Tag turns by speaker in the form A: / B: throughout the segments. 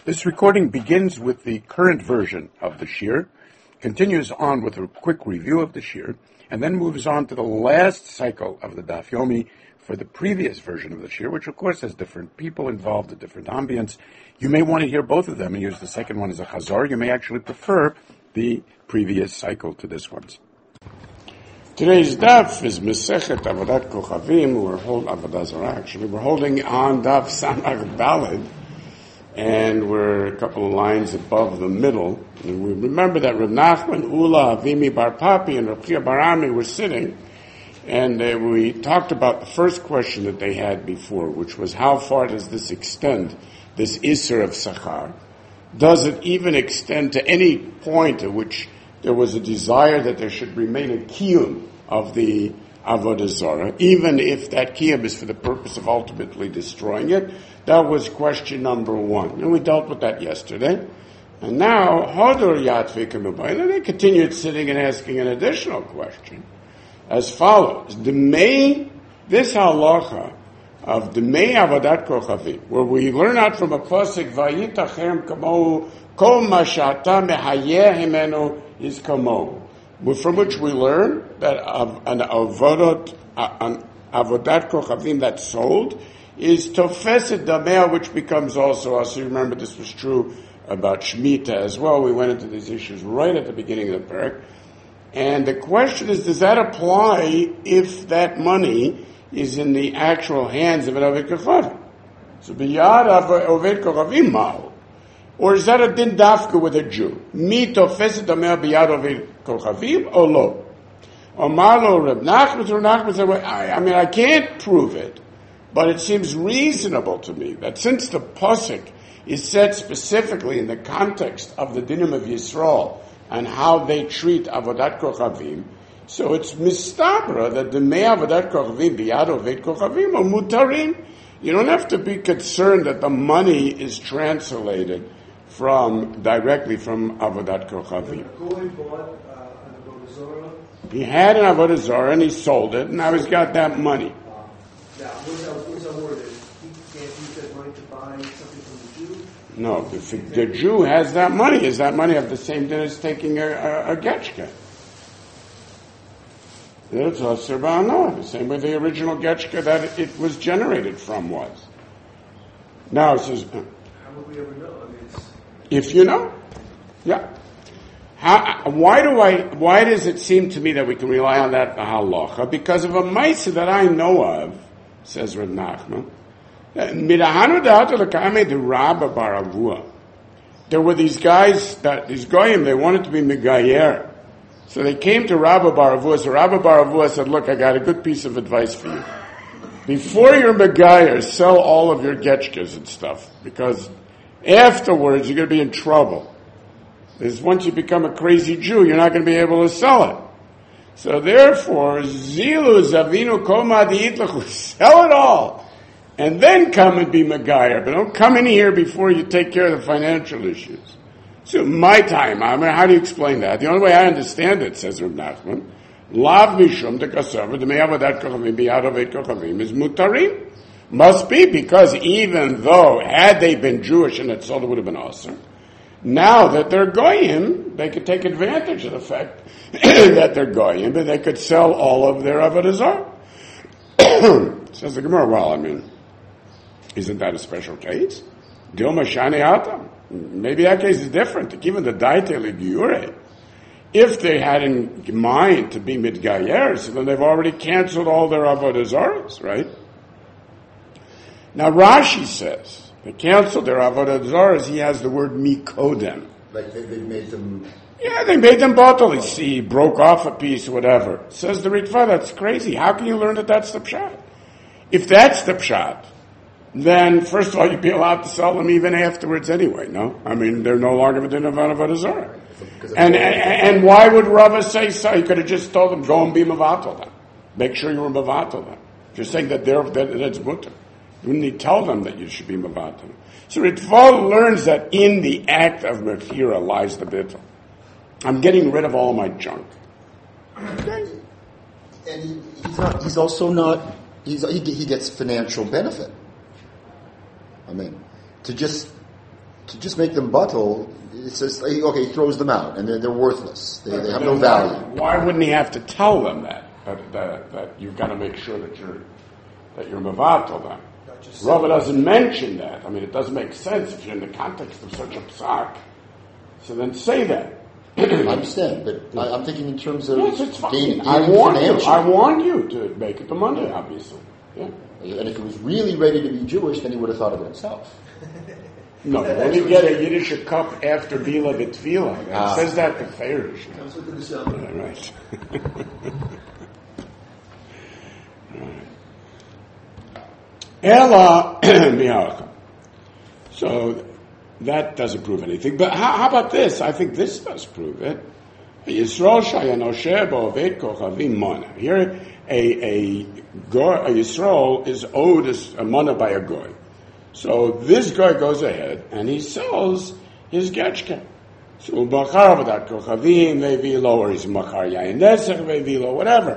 A: This recording begins with the current version of the shir, continues on with a quick review of the shir, and then moves on to the last cycle of the Daf Yomi for the previous version of the shir, which of course has different people involved, a different ambience. You may want to hear both of them and use the second one as a chazar. You may actually prefer the previous cycle to this one's. Today's daf is Mesechet Avodat Kochavim. We're holding on daf Samach Daled, and we're a couple of lines above the middle. And we remember that Reb Nachman, Ula, Avimi Bar Papi, and Reb Chia Bar Ami were sitting, and we talked about the first question that they had before, which was how far does this extend, this Isser of Sachar? Does it even extend to any point at which there was a desire that there should remain a kiyum of the Avodah Zarah, even if that kiyum is for the purpose of ultimately destroying it? That was question number one. And we dealt with that yesterday. And now, Hodor Yatve Kamubayla, and they continued sitting and asking an additional question as follows. This halacha of Demei Avodat Kochavim, where we learn out from a pasuk, Vayitachem Kamohu, Kol Mashata Mehayeh Himenu is Kamohu, from which we learn that an Avodat Kochavim that's sold is Tofeset Damea, which becomes also us. You remember this was true about Shemitah as well. We went into these issues right at the beginning of the parak. And the question is, does that apply if that money is in the actual hands of an Oved Kochavim? So biyad Oved Kochavim ma'u. Or is that a din dafka with a Jew? Mi tofeset damea biyad Oved Kochavim or lo? Omar lo Reb Nachman said, I can't prove it, but it seems reasonable to me that since the pasuk is said specifically in the context of the dinim of Yisrael and how they treat Avodat Kochavim, so it's mistabra that the Mei Avodat Kochavim biyad Oved Kochavim are mutarim. You don't have to be concerned that the money is translated directly from Avodat Kochavim. He had an Avodah Zarah and he sold it, and now he's got that money.
B: What's that word? He can't use that money to buy something from the Jew?
A: No, the Jew has that money. Is that money of the same din as taking a getchka? It's Asur Ba'anah, the same way the original getchka that it was generated from was. Now it says,
B: how would we ever know?
A: If you know, yeah. Why does it seem to me that we can rely on that halacha? Because of a ma'aseh that I know of, says Reb Nachman. There were these guys, these goyim, they wanted to be megayer. So they came to Rabba Bar Avua. So Rabba Bar Avua said, look, I got a good piece of advice for you. Before you're megayer, sell all of your getchkas and stuff, because afterwards you're going to be in trouble. Because once you become a crazy Jew, you're not going to be able to sell it. So therefore, Zilu Zavinu Koma Diitlachu, sell it all, and then come and be megayer. But don't come in here before you take care of the financial issues. So my time, how do you explain that? The only way I understand it, says Reb Nachman, Lav Mishum de Kasav, the Me'avadat Kochavim, Biyad Oved Kochavim, is mutarim. Must be, because even though, had they been Jewish and it sold, it would have been awesome. Now that they're goyim, they could take advantage of the fact that they're goyim, and they could sell all of their Avodah Zarah. Says the Gemara, well, isn't that a special case? Dilma Shani Atam. Maybe that case is different. Given the Daiteli Giure, if they had in mind to be Midgayer, so then they've already canceled all their Avodah Zarahs, right? Now Rashi says, they canceled their Avodah Zarahs, he has the word Mikodem.
C: Like they made them...
A: Yeah, they made them bottle. He broke off a piece, whatever. Says the Ritva, that's crazy. How can you learn that that's the pshat? If that's the pshat, then first of all, you'd be allowed to sell them even afterwards anyway, no? They're no longer within Avodah Zarah. And why would Rava say so? He could have just told them, go and be Mavatal then. Make sure you were Mavatal then. If you're saying that that's mutter. Wouldn't he tell them that you should be Mavatal? So Ritva learns that in the act of Mechira lies the bittul. I'm getting rid of all my junk. Okay.
C: And he gets financial benefit. To just to just make them bottle, it says, okay, he throws them out, and they're worthless. They have no value.
A: Why wouldn't he have to tell them that you've got to make sure that you're mevatel them? Rava doesn't mention that. I mean, it doesn't make sense if you're in the context of such a psak. So then say that.
C: I understand, but I'm thinking in terms of
A: yes, it's fine.
C: gaining
A: I warned
C: financial.
A: you to make it the money, obviously. Yeah.
C: And if he was really ready to be Jewish, then he would have thought of it himself.
A: No, when you get a Yiddish cup after Bila B'Tfila, it says that to Farish.
B: Comes with the December.
A: Yeah, right. Ella mi'alcha. So that doesn't prove anything. But how about this? I think this does prove it. Yisrael shayanosher bo'oved kochavim mana. Here, a Yisrael is owed a mana by a goy. So this guy goes ahead and he sells his getchka. So bachar v'dat kochavim ve'vilo, or he's machar yayin nesach ve'vilo, whatever.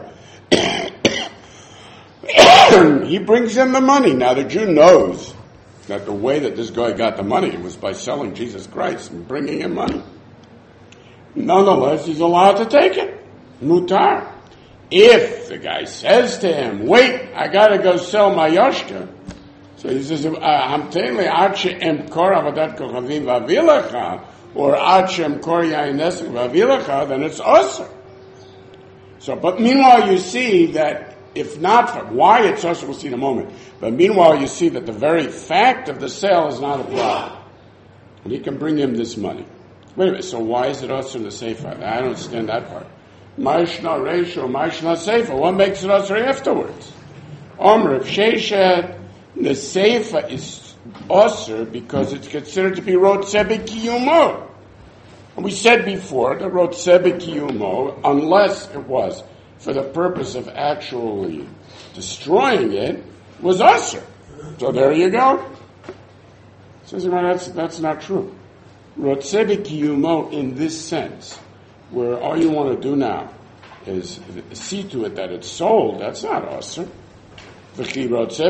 A: He brings him the money. Now the Jew knows that the way that this guy got the money was by selling Jesus Christ and bringing him money. Nonetheless, he's allowed to take it. Mutar. If the guy says to him, wait, I gotta go sell my yoshka. So he says, Hamteinli ache emkor avodat kochavim vavilacha, or ache emkor yayin nesach vavilacha, then it's usher. So, but meanwhile you see that if not for why it's usher, we'll see in a moment. But meanwhile you see that the very fact of the sale is not a problem. And he can bring him this money. Wait a minute, so why is it usher in the sefer? I don't understand that part. Ma'ishna reisho, ma'ishna sefer. What makes it usher afterwards? Omer, if sheishet, the sefer is usher because it's considered to be rotzeh b'kiyumo. And we said before that rotzeh b'kiyumo, unless it was for the purpose of actually destroying it, was usher. So there you go. Says, that's not true. Rotzeh b'kiyumo in this sense, where all you want to do now is see to it that it's sold, that's not usher. Doesn't it say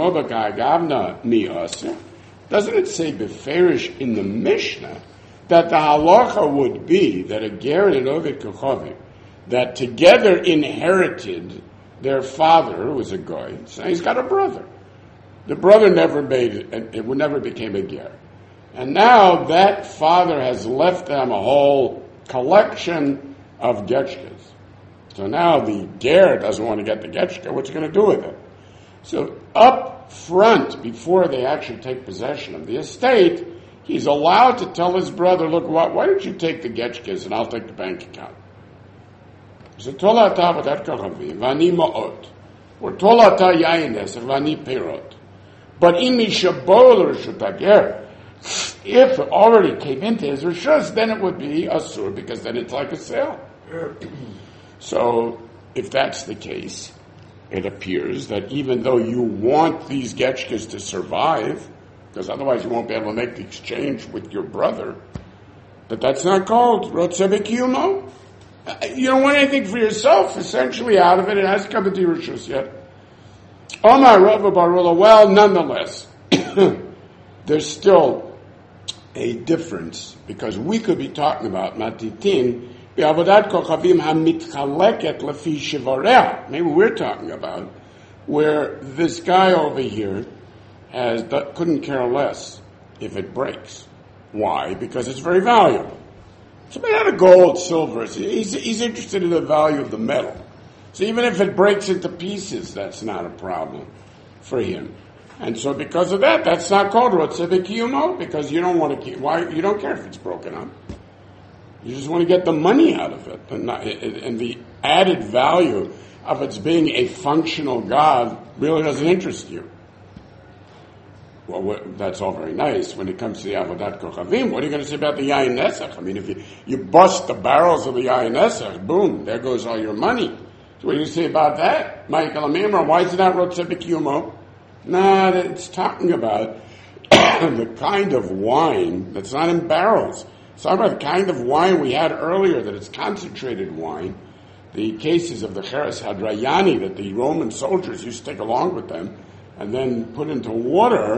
A: beferish in the Mishnah that the halacha would be that a ger and an ovid kochavim that together inherited their father, who was a goy, so he's got a brother. The brother never became a ger. And now that father has left them a whole collection of getchkas. So now the ger doesn't want to get the getchka, what's he going to do with it? So up front, before they actually take possession of the estate, he's allowed to tell his brother, look, why don't you take the getchkas and I'll take the bank account. So tolata v'dat kochavim v'ani ma'ot, or tolata yayines v'ani perot. But in mishabol reshut hager, if it already came into his reshus, then it would be asur, because then it's like a sale. So if that's the case, it appears that even though you want these getchkas to survive, because otherwise you won't be able to make the exchange with your brother, but that's not called rotzeh b'kiyumo. You don't want anything for yourself, essentially, out of it. It hasn't come into your rishus yet. Omar Rava Barula, well, nonetheless, there's still a difference, because we could be talking about matitin, maybe we're talking about where this guy over here couldn't care less if it breaks. Why? Because it's very valuable. So made out of gold, silver, he's interested in the value of the metal. So even if it breaks into pieces, that's not a problem for him. And so because of that, that's not called rotzeh b'kiyumo, because you don't want to you don't care if it's broken up. You just want to get the money out of it, and the added value of its being a functional God really doesn't interest you. Well, that's all very nice. When it comes to the avodat kochavim, what are you going to say about the yayin nesach? I mean, if you bust the barrels of the yayin nesach, boom, there goes all your money. So what do you say about that? Michael Amimra, why is it not rotzeh b'kiyumo? Nah, it's talking about the kind of wine that's not in barrels. It's talking about the kind of wine we had earlier, that it's concentrated wine. The cases of the Cheres Hadrayani that the Roman soldiers used to take along with them and then put into water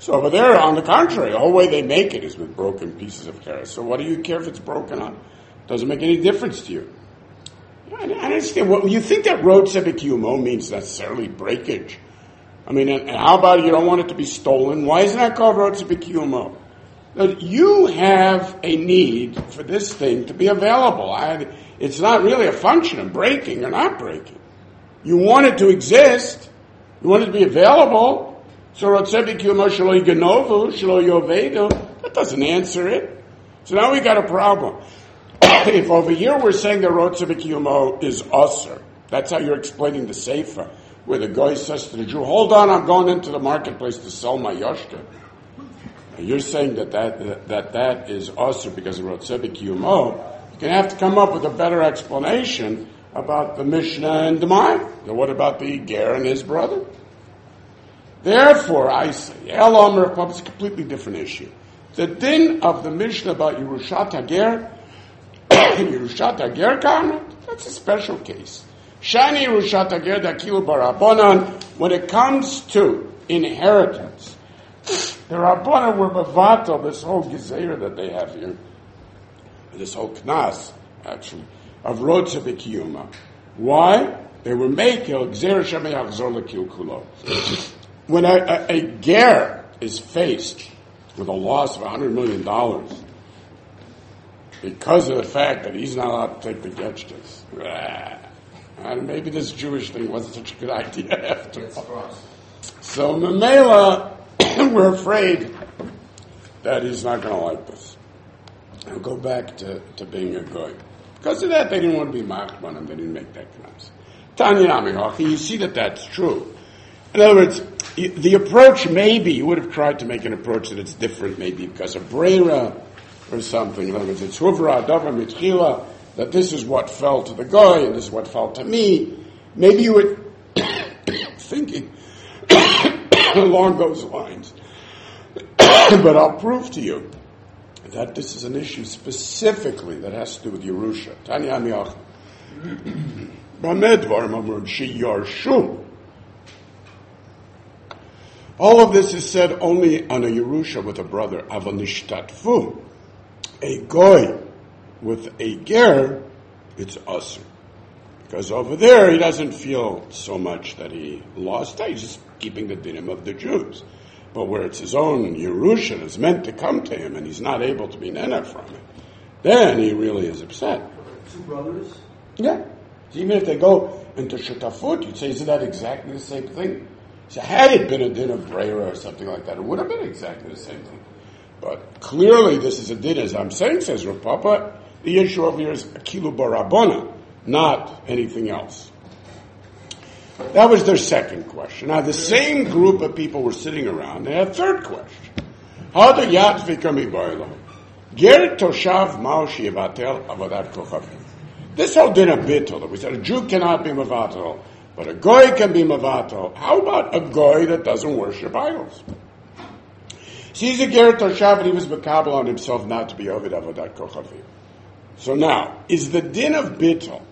D: So over there, on the contrary, the whole way they make it is with broken pieces of keres. So what do you care if it's broken on? Doesn't make any difference to you. I understand. Well, you think that rotze b'kiyumo means necessarily breakage? I mean, and how about you don't want it to be stolen? Why isn't that called rotze b'kiyumo? You have a need for this thing to be available. It's not really a function of breaking or not breaking. You want it to exist. You want it to be available. So rotze b'kiyumo shelo yiganovu shelo yovedu. That doesn't answer it. So now we got a problem. If over here we're saying the rotze b'kiyumo is usher, that's how you're explaining the sefer, where the guy says to the Jew, hold on, I'm going into the marketplace to sell my yoshka. And you're saying that is usher because of rotze b'kiyumo. You're going to have to come up with a better explanation about the Mishnah and Demai. Now what about the Ger and his brother? Therefore, I say, El Omer, it's a completely different issue. The din of the Mishnah about Yerushat HaGer, Yerushat HaGer Karmot, that's a special case. Shani Yerushat HaGer Dakilu Barabonan, when it comes to inheritance, the Rabbanan were mevatel this whole gezeira that they have here, this whole knas, actually, of rotze b'kiyuma. Why? They were making gezeira shemei achzor l'kil kulo. When a ger is faced with a loss of $100 million because of the fact that he's not allowed to take the getchkas, and maybe this Jewish thing wasn't such a good idea after all. So Mamela, we're afraid that he's not going to like this. And go back to being a goy. Because of that, they didn't want to be machman, and they didn't make that class. Tanya Namihachi, you see that that's true. In other words, the approach maybe, you would have tried to make an approach that it's different, maybe because of Brera or something. In other words, it's Huvra, Dava, Mitchila, that this is what fell to the guy and this is what fell to me. Maybe you were thinking along those lines. But I'll prove to you that this is an issue specifically that has to do with Yerusha. Tanya Amiach. Bamedvar Mamrud Shi Yarshu. All of this is said only on a Yerusha with a brother, Avanishtatfu. A goy with a ger, it's usher. Because over there, he doesn't feel so much that he lost. He's just keeping the dinim of the Jews. But where it's his own Yerusha is meant to come to him, and he's not able to be nena from it, then he really is upset.
B: Two brothers?
D: Yeah. So even if they go into Shatafut, you'd say, isn't that exactly the same thing? So had it been a din of Brera or something like that, it would have been exactly the same thing. But clearly this is a din, as I'm saying, says Rav Papa, the issue over here is Akilu Barabona, not anything else. That was their second question. Now the same group of people were sitting around, they had a third question. How do Yad Vikami Boilo? Ger Toshav Mao Shivatel Avodat Kochavim. This whole din of bittul, that we said a Jew cannot be mevatel, but a goy can be mevatel. How about a goy that doesn't worship idols? He's a ger toshav, and he was makabel on himself not to be ovid avodat kochavim. So now, is the din of bittul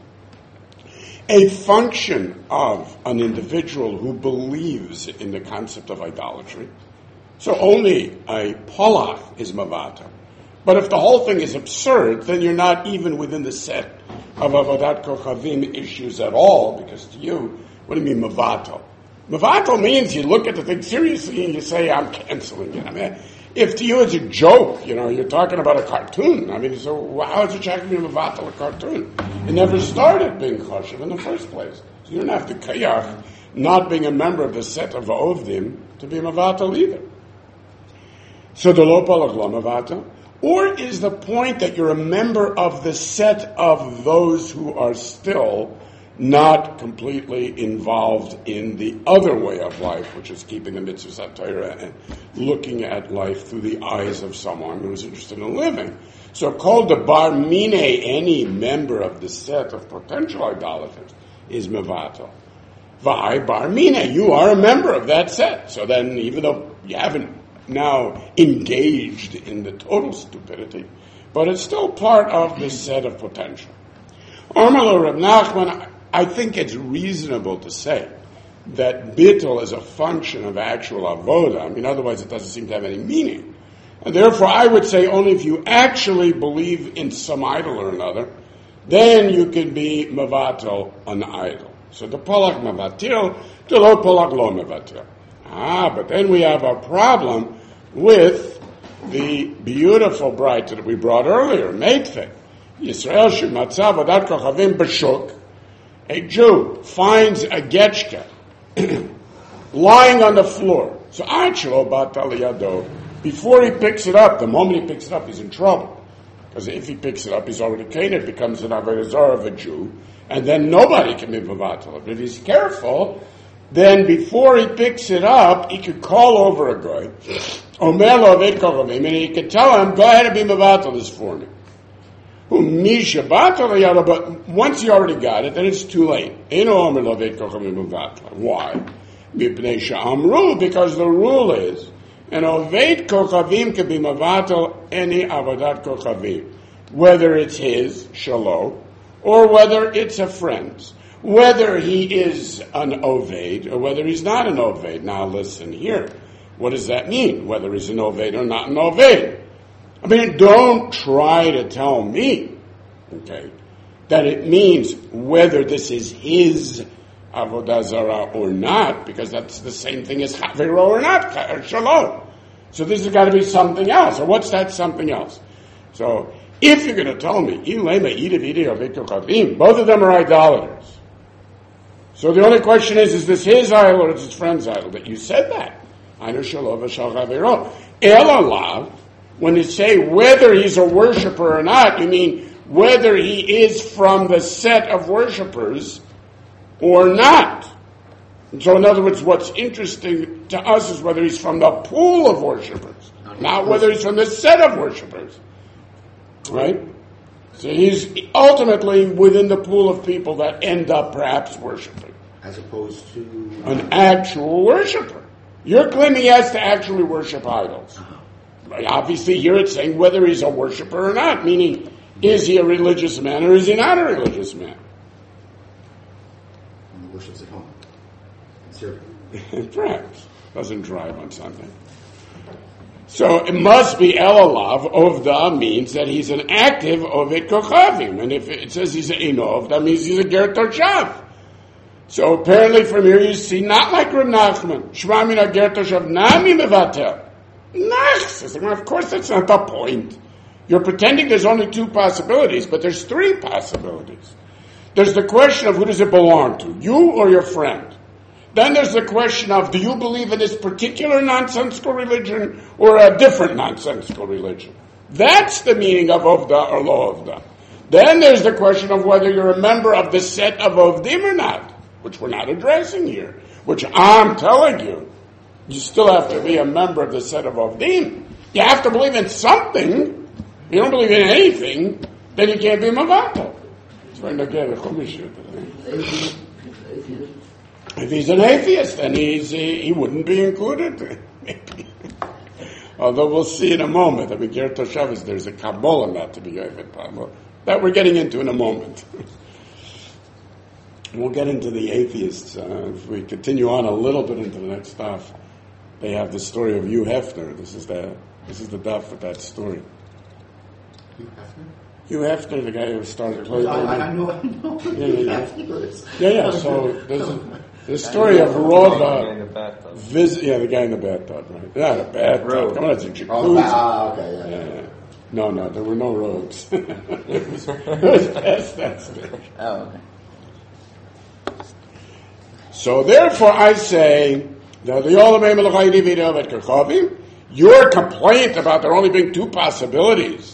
D: a function of an individual who believes in the concept of idolatry? So only a polach is mevatel. But if the whole thing is absurd, then you're not even within the set of avodat kochavim issues at all, because to you, what do you mean mevatel? Mevatel means you look at the thing seriously and you say, I'm canceling it. I mean, if to you it's a joke, you're talking about a cartoon. I mean, so how is it checking to mevatel a cartoon? It never started being chashuv in the first place. So you don't have to kayach not being a member of the set of ovdim to be mevatel either. So the lo palach lo mevatel. Or is the point that you're a member of the set of those who are still not completely involved in the other way of life, which is keeping the mitzvahs HaTorah and looking at life through the eyes of someone who's interested in living? So called the bar mine, any member of the set of potential idolaters, is mevatel. Vai bar mine, you are a member of that set. So then, even though you haven't now engaged in the total stupidity, but it's still part of this set of potential. Omar Rav Nachman, I think it's reasonable to say that bittul is a function of actual avoda. I mean, otherwise it doesn't seem to have any meaning. And therefore, I would say only if you actually believe in some idol or another, then you can be mevatel an idol. So the polak mevatil, the lo polak lo mevatil. But then we have a problem with the beautiful bride that we brought earlier, Meitve. Yisrael shematzav adat kochavim b'shuk. A Jew finds a getchka lying on the floor. So Achlo batal yado. Before he picks it up, the moment he picks it up, he's in trouble. Because if he picks it up, he's already clean. It becomes an avodah zarah of a Jew, and then nobody can be mevatel. But if he's careful, then before he picks it up, he could call over a guy, and he could tell him, "Go ahead and be mevatel this for me." But once he already got it, then it's too late. Why? Because the rule is, an oved kochavim can be mevatel any avodat kochavim, whether it's his, shalo, or whether it's a friend's, whether he is an oved or whether he's not an oved. Now listen here. What does that mean? Whether he's an oved or not an oved? I mean, don't try to tell me, okay, that it means whether this is his avodah zarah or not, because that's the same thing as chavero or not, or shalom. So this has got to be something else. Or what's that something else? So if you're going to tell me, both of them are idolaters. So the only question is this his idol or is his friend's idol? But you said that. When you say whether he's a worshiper or not, you mean whether he is from the set of worshipers or not. And so in other words, what's interesting to us is whether he's from the pool of worshipers, not whether he's from the set of worshipers. Right? So he's ultimately within the pool of people that end up perhaps worshiping.
C: As opposed to
D: an actual worshiper. You're claiming he has to actually worship idols. Obviously, here it's saying whether he's a worshiper or not, meaning, is he a religious man or is he not a religious man?
C: He worships at home. Conservative.
D: Perhaps. Doesn't drive on Sunday. So it must be Elalav, Ovda means that he's an active Ovid Kochavim. And if it says he's an Inov, that means he's a Ger Toshav. So apparently from here you see, not like Reb Nachman, Shema Min HaGer Toshav Nami Mevatel. Of course that's not the point. You're pretending there's only two possibilities, but there's three possibilities. There's the question of who does it belong to, you or your friend. Then there's the question of, do you believe in this particular nonsensical religion or a different nonsensical religion? That's the meaning of Ovda or Lo Ovda. Then there's the question of whether you're a member of the set of Ovdim or not, which we're not addressing here, which I'm telling you. You still have to be a member of the set of Ovdim. You have to believe in something. If you don't believe in anything, then you can't be Mavato. If he's an atheist, then he wouldn't be included. Maybe. Although we'll see in a moment. I mean, Ger Toshav, there's a Kabbalah not to be Yovet Pablo. That we're getting into in a moment. We'll get into the atheists. If we continue on a little bit into the next stuff, they have the story of Hugh Hefner. This is the daf of that story.
C: Hugh Hefner?
D: Hugh Hefner, the guy who started playing.
C: I know.
D: Yeah. So there's the story of Rod. The guy in the bathtub, right? Yeah, the bathtub. Come on, it's a jacuzzi.
C: Okay, yeah.
D: No, there were no robes. it was past that stage.
E: Oh, okay.
D: So therefore, I say that your complaint about there only being two possibilities.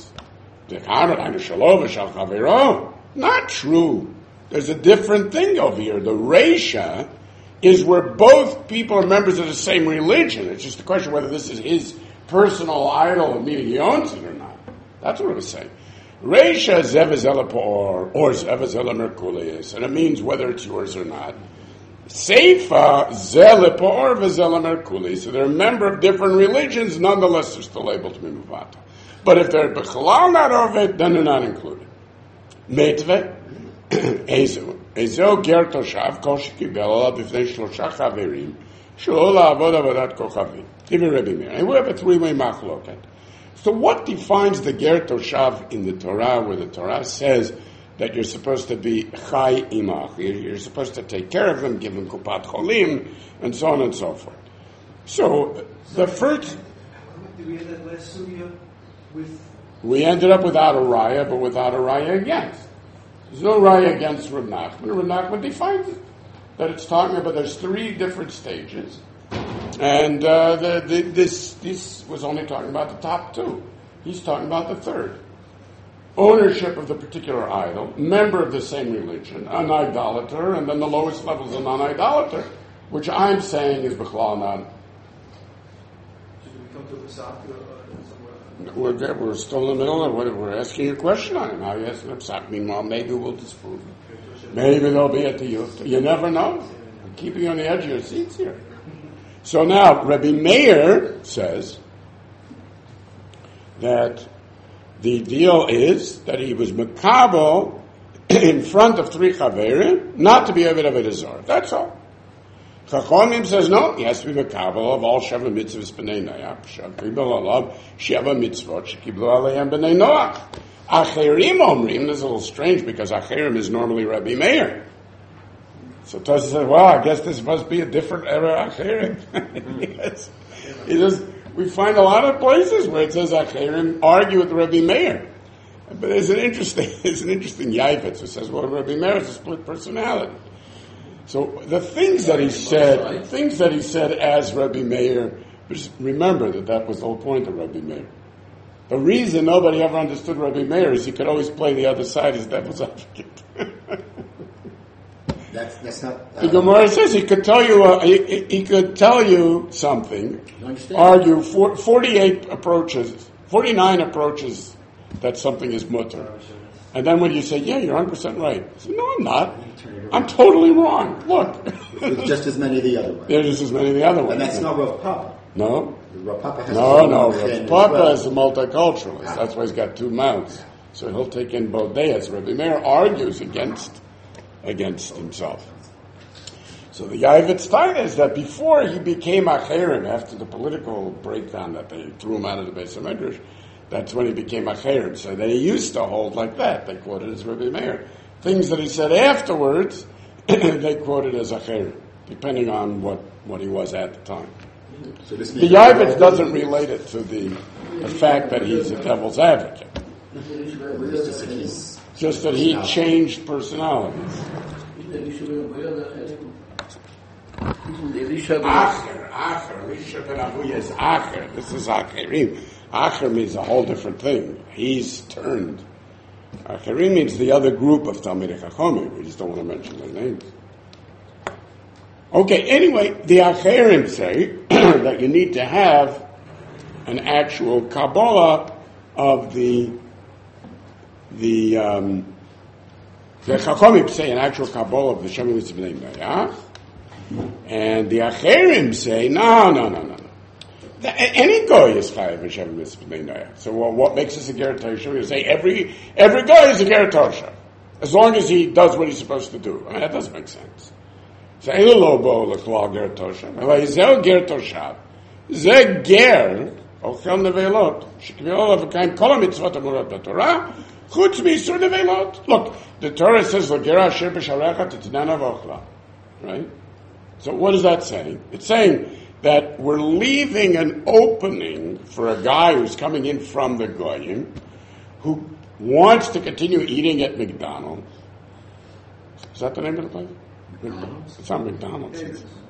D: Not true. There's a different thing over here. The Reisha is where both people are members of the same religion. It's just a question whether this is his personal idol, meaning he owns it or not. That's what it was saying. Reisha zevezela poor or zevezela merkulius, and it means whether it's yours or not. Seifa zele poor vezela merkulius. So they're a member of different religions, nonetheless they're still able to be muvata. But if they're b'chalal not of it, then they're not included. Meitve, Ezu. Ezeo ger toshav kol shekibel alav b'fnei shlosha chaverim shelo la'avod avodat kochavim. Even Rebbe Meir. And we have a three-way machloket. So what defines the ger toshav in the Torah, where the Torah says that you're supposed to be chai imach, you're supposed to take care of them, give them kupat cholim, and so on and so forth. So the first,
B: Did we have that last sugya with?
D: we ended up without a raya, but without a raya against. There's no raya against Reb Nachman. Reb Nachman defines it, that it's talking about there's three different stages, and this was only talking about the top two. He's talking about the third. Ownership of the particular idol, member of the same religion, an idolater, and then the lowest level is a non-idolater, which I'm saying is b'chlal not.
B: Should we come to Pesach somewhere?
D: We're still in the middle of what we're asking a question on him. How you asking him Pesach? Meanwhile, maybe we'll disprove it. Maybe they'll be at the youth. You never know. I'm keeping you on the edge of your seats here. So now, Rabbi Meir says that the deal is that he was makabel in front of three chaverim, not to be avodah zarah. That's all. Chachamim says no, he has to be makabel of all sheva mitzvahs b'nei Noach, shekiblu alav sheva mitzvot shekiblu aleihem b'nei Noach. Acherim omrim, this is a little strange because acherim is normally Rabbi Meir. So Tosha says, well, I guess this must be a different era acherim. Yes. He says, we find a lot of places where it says acherim argue with Rabbi Meir. But there's an interesting Yavitz who says, well, Rabbi Meir is a split personality. So the things that he said as Rabbi Meir, just remember that was the whole point of Rabbi Meir. The reason nobody ever understood Rabbi Meir is he could always play the other side as devil's advocate.
C: That's not.
D: The Gemara says he could tell you something, argue 49 approaches that something is mutter. And then when you say, yeah, you're 100% right. I say, no, I'm not. I'm totally wrong. Look.
C: There's just as many the other way.
D: There's just as many the other way.
C: And that's not Rav Papa.
D: No.
C: Rav Papa has
D: Rav Papa is a multiculturalist. That's why he's got two mouths. So he'll take in both days. Rabbi Meir argues against himself. So the Yavitz Taina is that before he became Acherim, after the political breakdown that they threw him out of the Beis HaMidrash, that's when he became Acherim. So they used to hold like that. They quoted as Rabbi Meir. Things that he said afterwards, they quoted as Acherim, depending on what he was at the time.
C: So the
D: Yavitz doesn't relate it to the fact that he's a devil's advocate. Just that he changed personalities. Elisha ben Avuya is Acher. This is Acherim. Acher means a whole different thing. He's turned. Acherim means the other group of Talmidei Chachamim. We just don't want to mention their names. Okay, anyway, the Acherim say that you need to have an actual Kabbalah of the Chachamim say an actual Kabbalah of the Shem Mitzvah B'nei Noach, and the Acherim say no. Any guy is chayav in Shem Mitzvah B'nei Noach. So what makes us a ger toshav? We say every guy is a ger toshav as long as he does what he's supposed to do. I mean, that doesn't make sense. So elu lo bo l'klal ger toshav. Zeh ger toshav. Zeh ger ochel nevelot shekvil avakaim kol mitzvot amurat b'Torah. Chutz misur nevelot. Look, the Torah says l'ger asher b'sharecha titnan avochla. Right? So what is that saying? It's saying that we're leaving an opening for a guy who's coming in from the Goyim who wants to continue eating at McDonald's. Is that the name of the place? McDonald's? It's not McDonald's.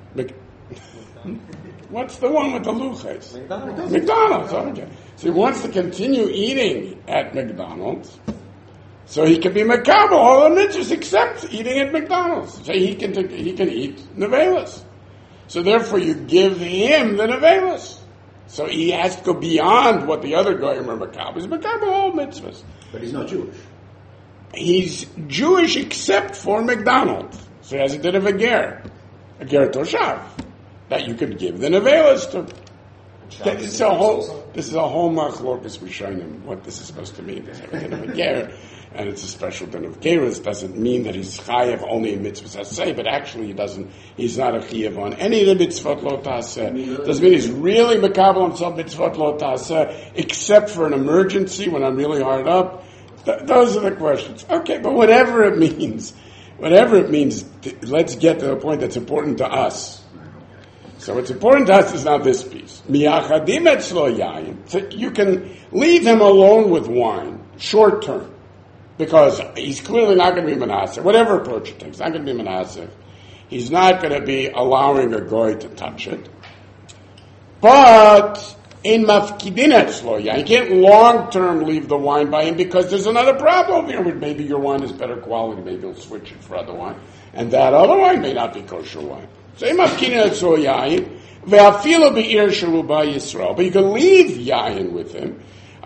D: What's the one with the luches? McDonald's. Okay. So he wants to continue eating at McDonald's, so he can be makabel all the mitzvahs except eating at McDonald's. So he can eat nevelas. So therefore, you give him the nevelas. So he has to go beyond what the other goyim are makabel. He's makabel all mitzvahs.
C: But he's not Jewish.
D: He's Jewish except for McDonald's. So he has a din of a ger toshav, that you could give the nevelas to. This is a whole machlokes rishonim, what this is supposed to mean. There's a din of a ger, and it's a special din of gerus. Doesn't mean that he's chayev only in mitzvahs aseh, but actually he's not a chayev on any of the mitzvot lo taseh. Doesn't mean he's really mekabel himself mitzvot lo taseh, except for an emergency when I'm really hard up. Those are the questions. Okay, but whatever it means, let's get to the point that's important to us. So what's important to us is now this piece. Miyachadim etzlo yayin. So you can leave him alone with wine, short term, because he's clearly not going to be menaseh. Whatever approach it takes, not going to be menaseh. He's not going to be allowing a goy to touch it. But in mafkidin etzlo yayin, you can't long term leave the wine by him because there's another problem here. Maybe your wine is better quality. Maybe he'll switch it for other wine, and that other wine may not be kosher wine. So but you can leave yayin with him.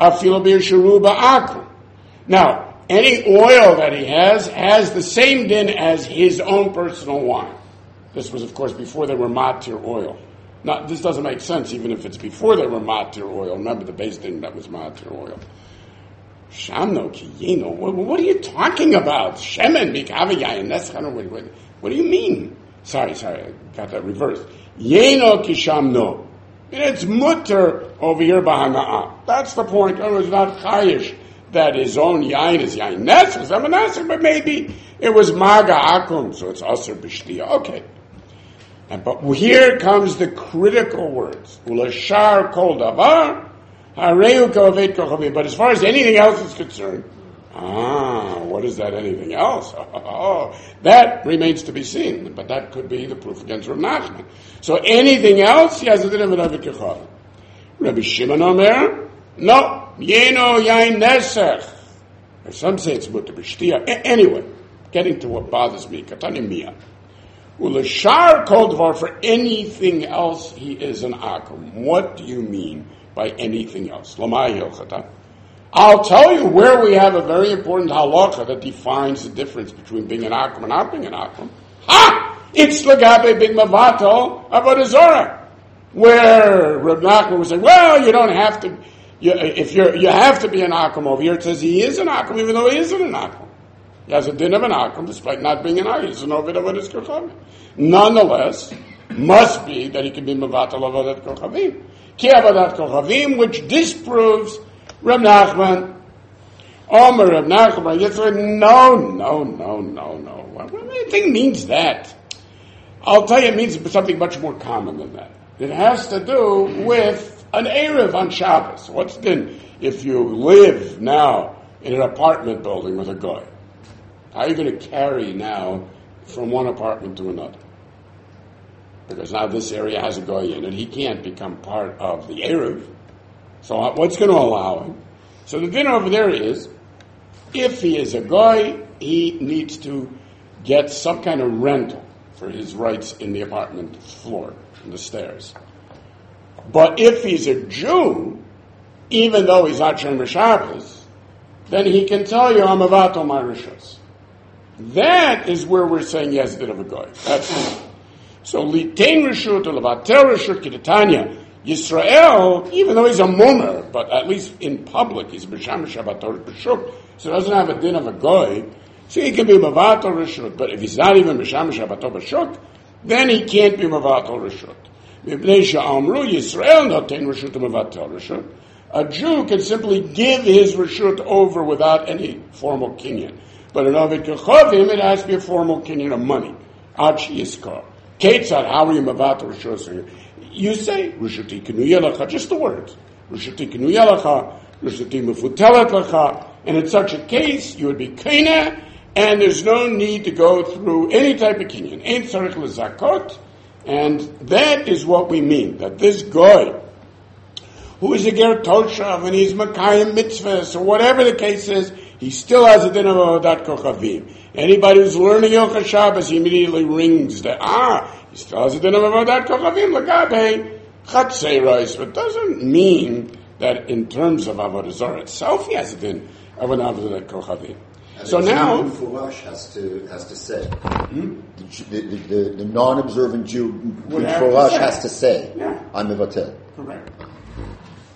D: Now, any oil that he has the same din as his own personal wine. This was, of course, before they were matir oil. Now, this doesn't make sense, even if it's before they were matir oil. Remember the base din that was matir oil. Shamno kiyeno. What are you talking about? Shemen mikava yayin. That's kind of what do you mean? Sorry, I got that reversed. Yeno kishamno. It's mutter over here b'hana'ah. That's the point. Oh, it's not chayish that his own yain is yain nesach, but maybe it was maga akum, so it's aser b'shtiya. Okay. But here comes the critical words. Ulashar kol davar, hareu kovet kochavim. But as far as anything else is concerned, what is that anything else? That remains to be seen, but that could be the proof against Rav Nachman. So anything else, he has a din of an avet kechavim. Rabbi Shimon Omer, no, yeno yain nesech. Some say it's mutter b'shtiya. Anyway, getting to what bothers me, katani miyah. Ulashar kol dvar, for anything else, he is an akum. What do you mean by anything else? Lamai hilchata. I'll tell you where we have a very important halacha that defines the difference between being an akum and not being an akum. It's lagabe big mavato avodah zarah, where Reb Nachman was saying, well, you don't have to. You have to be an akum over here. It says he is an akum, even though he isn't an akum. He has a din of an akum, despite not being an akum. He's an ovid avodas kochavim. Nonetheless, must be that he can be mavato avodat kochavim. Ki avodat kochavim, which disproves Reb Nachman, Omer Reb Nachman, Yitzchak, no. What do you think means that? I'll tell you, it means something much more common than that. It has to do with an Erev on Shabbos. What's then if you live now in an apartment building with a guy? How are you going to carry now from one apartment to another? Because now this area has a guy in it. He can't become part of the Erev. So what's going to allow him? So the din over there is, if he is a guy, he needs to get some kind of rental for his rights in the apartment floor, in the stairs. But if he's a Jew, even though he's not Shomer Shabbos, then he can tell you, I'm avato my rishos. That is where we're saying yes, bit of a guy. That's it. So litain rishut or levatel rishut kidatanya. Yisrael, even though he's a mummer, but at least in public, he's b'sham shabbatot b'shuk, so he doesn't have a din of a goy, so he can be mavato rishut, but if he's not even b'sham shabbatot b'shuk, then he can't be mavato rishut. Mipnei she'amru Yisrael noten rishut mavato rishut. A Jew can simply give his rishut over without any formal kinyan. But in Ovid Kechavim, it has to be a formal kinyan of money. Ad she'yiskar. Ketzad, how are you mavato rishut? You say, Rishuti Kinuya Lacha, just the words. Rishuti Kinuya Lacha, Rishuti Mefutelet Lacha, and in such a case, you would be Kena, and there's no need to go through any type of kinyan. Ein tzarich lezakot, and that is what we mean, that this guy, who is a ger toshav, and he's Makayim mitzvahs, or whatever the case is, he still has a din of avodat kochavim. Anybody who's learning Yochel Shabbos, he immediately rings the, he still has a din of avodat kochavim, lagabe, chatzeiros, but doesn't mean that in terms of avodah zarah itself, he has a din of an avodat kochavim. So now,
C: has to say, the non-observant Jew has to say, I'm mevatel.
D: Correct.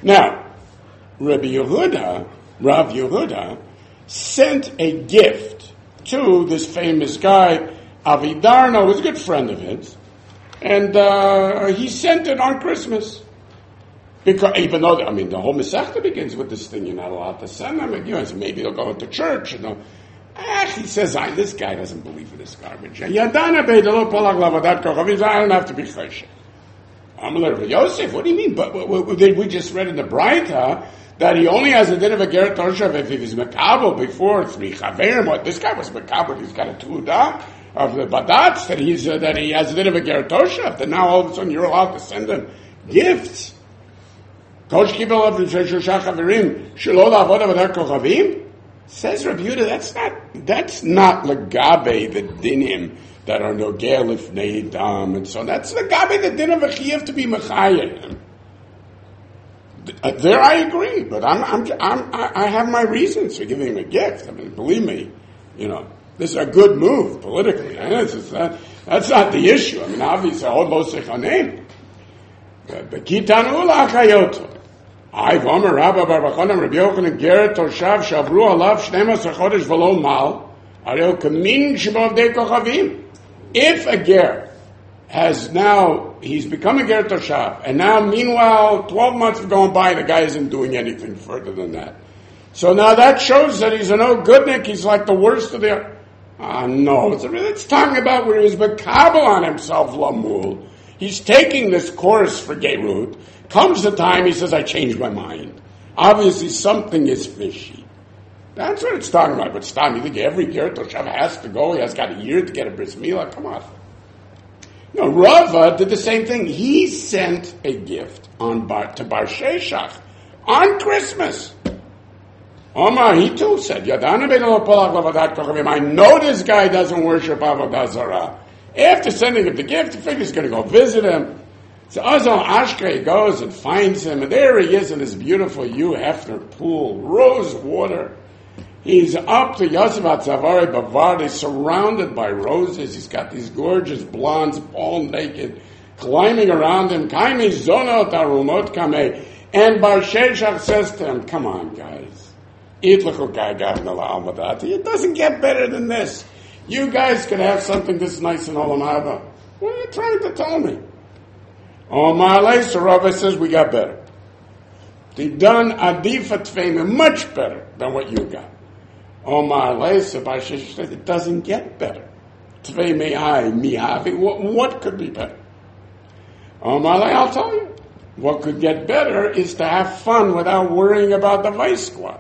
D: Now, Rav Yehuda, sent a gift to this famous guy, Avidarno, who was a good friend of his, and he sent it on Christmas. Because even though, the whole Masechta begins with this thing, you're not allowed to send them, and so maybe they'll go to church, he says, this guy doesn't believe in this garbage. I don't have to be choshev. Yosef, what do you mean? But we just read in the Braita that he only has a din of a ger toshav if he's mekabel before 3 chaverim. This guy was mekabel, he's got a tuda of the badatz that he has a din of a ger toshav. That now all of a sudden you're allowed to send him gifts. Kosh kibel of shosha chaverim shelo la'avod avodat kochavim. Says Rabbi Yehuda, that's not legabe the dinim that are nogeh lifnei dam, and so that's legabe the din of a chiyuv to be mechayim. There I agree, but I have my reasons for giving him a gift. Believe me, this is a good move politically. That's not the issue. Obviously, all those sechanim. But kitanu la'achayoto. I v'omer Rabba bar Bachonam Rabbi Yochanan ger toshav shavru alav 12 chodesh v'lo mal arel kamin shebavdei kochavim. If a ger he's become a ger toshav, and now meanwhile 12 months have gone by, the guy isn't doing anything further than that. So now that shows that he's a no goodnik. He's like the worst of the. No, it's talking about where he's mekabel on himself lamul. He's taking this course for Gerut. Comes the time, he says, I changed my mind. Obviously, something is fishy. That's what it's talking about. But stop, you think every Ger Toshav has to go? He has got a year to get a bris milah? Come on. No, Rava did the same thing. He sent a gift to Bar Sheshach on Christmas. Omar, he too said, I know this guy doesn't worship Avodah Zarah. After sending him the gift, he figures he's going to go visit him. So Azal Ashkei goes and finds him, and there he is in this beautiful Hugh Hefner pool, rose water. He's up to Yosef HaTzavari Bavardi, surrounded by roses. He's got these gorgeous blondes, all naked, climbing around him. Kaimi Zonot Arumot Kameh. And Bar Sheshach says to him, come on, guys. It doesn't get better than this. You guys could have something this nice in Olam Haba. What are you trying to tell me? Omar so Rabbi says we got better. They done adifat fame much better than what you got. Omar so Bashish says it doesn't get better. Tvei me'ai mihavi. What could be better? Omar I'll tell you. What could get better is to have fun without worrying about the vice squad.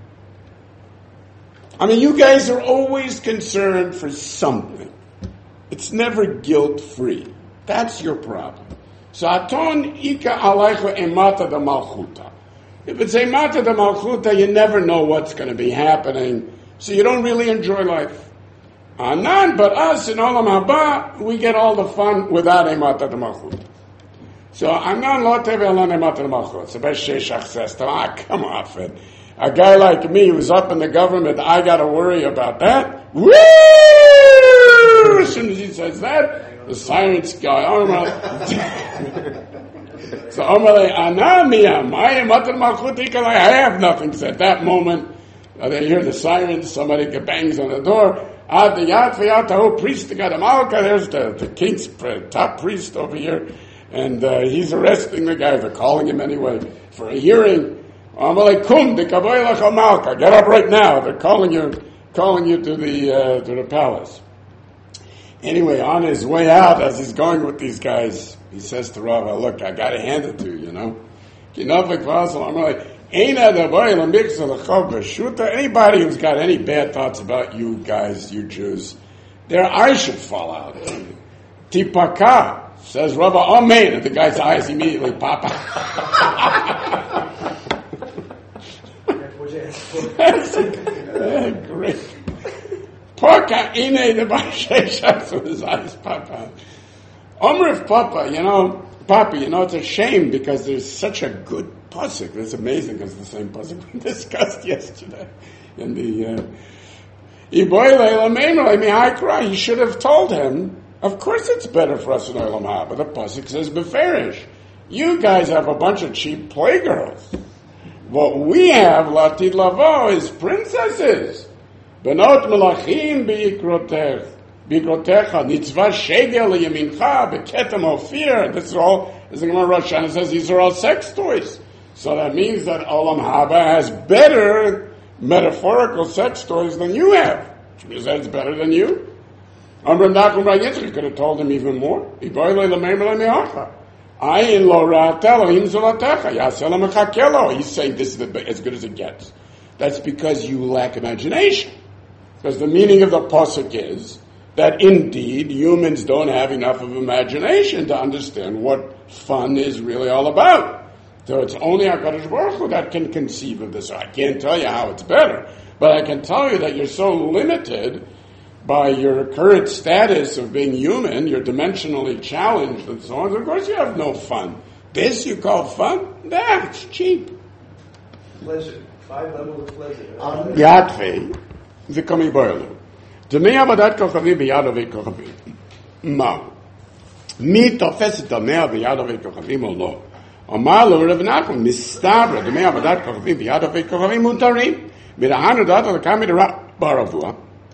D: You guys are always concerned for something. It's never guilt-free. That's your problem. So, aton ika alaycha emata de malchuta. If it's emata de malchuta, you never know what's going to be happening, so you don't really enjoy life. Anan, but us in Olam Haba, we get all the fun without emata de malchuta. So, anan lo teve alan emata de malchuta. So, Beis Sheshach says to him, come off it. A guy like me who's up in the government, I got to worry about that? Woo! As soon as he says that, the sirens go. So I have nothing. So at that moment, they hear the sirens. Somebody bangs on the door. Priest, there's the king's top priest over here, and he's arresting the guy. They're calling him anyway for a hearing. Get up right now. They're calling you to the palace. Anyway, on his way out, as he's going with these guys, he says to Rava, look, I got to hand it to you, Anybody who's got any bad thoughts about you guys, you Jews, their eyes should fall out. Tipaka, says Rava, amen, and the guy's eyes immediately pop out. Great. Porka ine the Basheshach, so his eyes pop out. Omriv Papa, Papa, it's a shame because there's such a good pasuk. It's amazing because it's the same pasuk we discussed yesterday. In the he should have told him, of course it's better for us in Olam Haba. The pasuk says Beferish. You guys have a bunch of cheap playgirls. What we have, Latid Lavo, is princesses. Benot melachim b'yikrotecha, nitzvah shegel yamincha, beketem ofir. This is all, as the Gemara Rosh Hashanah says, these are all sex toys. So that means that Olam Haba has better metaphorical sex toys than you have. Which means that it's better than you. Amram Nachum Bar Yitzchak could have told him even more. He's saying this is as good as it gets. That's because you lack imagination. Because the meaning of the pasuk is that indeed humans don't have enough of imagination to understand what fun is really all about. So it's only HaKadosh Baruch Hu that can conceive of this. I can't tell you how it's better, but I can tell you that you're so limited by your current status of being human, you're dimensionally challenged and so on. Of course you have no fun. This you call fun? That's cheap.
B: Pleasure. 5 levels of pleasure.
D: Yatve, v'komi boilu. Dmei avadat kochavim b'yad avei kochavim. Ma. Mi tofes et damei b'yad avei kochavim o lo. Amar lo Rav Nachman, mistabra dmei avadat kochavim b'yad avei kochavim mutarim. V'rahanu dat l'kam mid'Rav Baravua.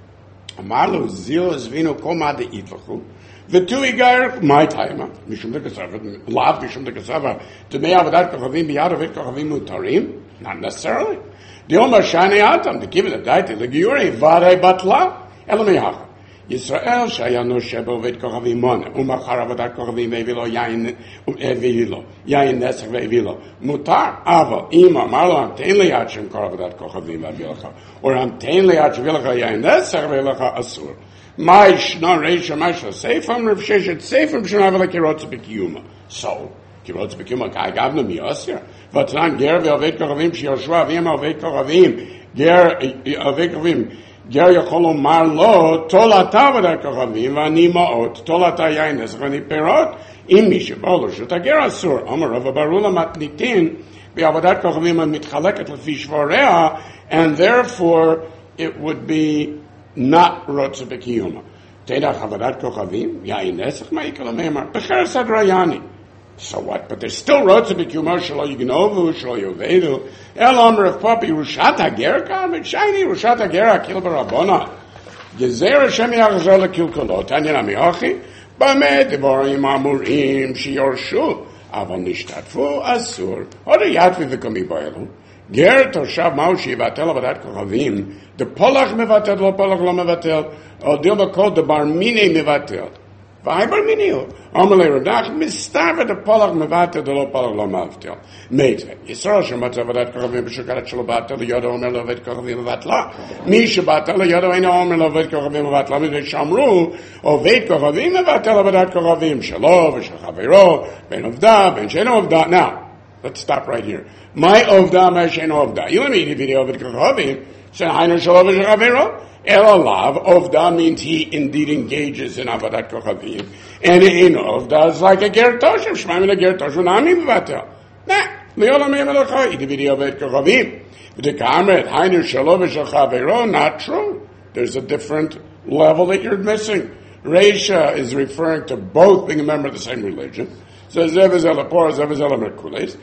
D: Amar lo zil zvinu kol ma de'itlachu. V'tu igar my timer. Mishum dekasava. Lav mishum dekasava. Dmei avadat kochavim b'yad avei kochavim mutarim. Not necessarily. The Omar Shani Atam, the given the daiti, the Giuri, Vare Batla, Elamiyach. Yisrael, Shayano Shebo, Vet Kohavimon, Umakaravadat Kohavim, Evilo, Yain, Evilo, Yain Nesach, Evilo, Mutar, Ava, Ima, Marlo, Amtain Liachim, Koravadat Kohavim, Avilacha, or Amtain Liachim, Vilacha, Yain Nesach, Vilacha, Asur. Maish, no Reisha, Maish, Seifam, Rav Sheshet, Seifam, Shanavala, Kirotz, Bekiyuma. So, Kirotz, Bekiyuma, Kai Gavna, Miosir. Vatran ger ve'ovet kochavim sheyoshua v'yem ovet kochavim ger ovet kochavim ger yachol omar lo tol ata v'dat kochavim v'ani ma'ot tol ata yain nesach v'ani perot im mi sheba'o l'rshut hager asur Amar Rav Barula matnitin ve'avodat kochavim mitchaleket lefi shvorea, and therefore it would be not rotze b'kiyuma. Teidach avodat kochavim yain nesach ma'ikal ameimar b'cheres hadrayani. So what? But there's still roads to be kumar, shalo yignovu, shalo yovedu. El Amr of Papi, Rushat HaGer, Karmit Shiny, Rushat HaGer, Akil Barabona. Gezer Hashem Yachzor Lekil Kolot, Tanyan Amiochi, Bamed, Devorim Amurim, Shiyorshu, Avon Nishtatfu, Asur, Oda Yatvi V'komi Boelu, Ger Toshav Maushi, Vatel Avadat Kochavim, the Polach Mevatel, Lo Polach Lo Mevatel, or Dilba Kod, the Barmine Mevatel. V'aybar minio. Amalei Radach, mistavet a polach mevatel, the lo polach lo mavtel. Meitve. Yisrael shematzav adat kochavim b'shukarat shelo batel, yodo omer lo vet kochavim mevatla. Mi shebatel, yodo eno omer lo vet kochavim mevatla. Midei shamru, o vet kochavim mevatel adat kochavim, shelo v'shel chavero, ben ovda, ben sheno ovda. Now, let's stop right here. My ovda, my sheno ovda. You want me to video vet kochavim, say hainu shelo v'shel chavero? Elalav, Ovda means he indeed engages in Avadat Kochavim. And in Ovda is like a Ger Toshem, Shmaim a Ger Toshem, Nami Mevatel. Nah, Leolam Yemelachai, Idividi Ovet Kochavim. The Kamret, Hainu Shalom V'Shel Chavero, not true. There's a different level that you're missing. Reisha is referring to both being a member of the same religion. So Zev is Elapor, Zev is Elamerkules.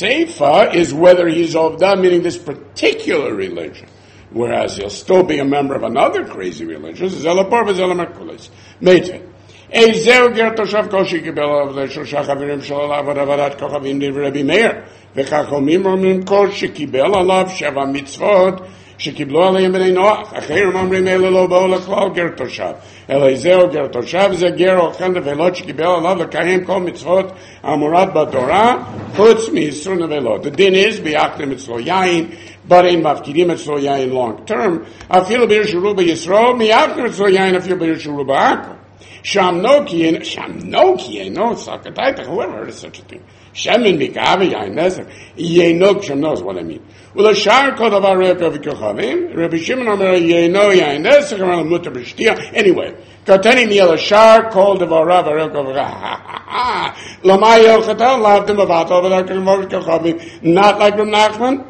D: Seifa is whether he's Ovda, meaning this particular religion. Whereas he'll still be a member of another crazy religion. Zelapor v'zelamerkulis. Meitve. Eizeu ger toshav koshi kibel av l'shosha chavirim shel alav avadat kochavim div Rabbi Meir. V'chachomim omrim kol shekibel alav sheva mitzvot shekiblo alayim b'nei Noach. Acherim omrim ele lo bo'o l'klal ger toshav. Eizeu ger toshav ze ger ochan develot shekibel alav l'kayim kol mitzvot amurat b'torah chutz mi'isrun develot. The din is b'yachtem etzlo yain, but in mafkidim etzlo yain long term, afil b'yishuruba Yisrael, miyachtem etzlo yain afil b'yishuruba akum. Shamnoki, no, Sakataita, whoever heard of such a thing. Shemin Mikavi, Yain Nezer, Yenok, Shem knows what I mean. Well, a shar called of our Rebbe Kochavim, Rabbi Shimon Omer, Yeno, Yain Nezer, Kamal Mutter B'Shtia. Anyway, Kateni Miel, a shar called of our Rebbe Kochavim, Lamai El Chatel, loved him about over that Kochavim, not like Reb Nachman.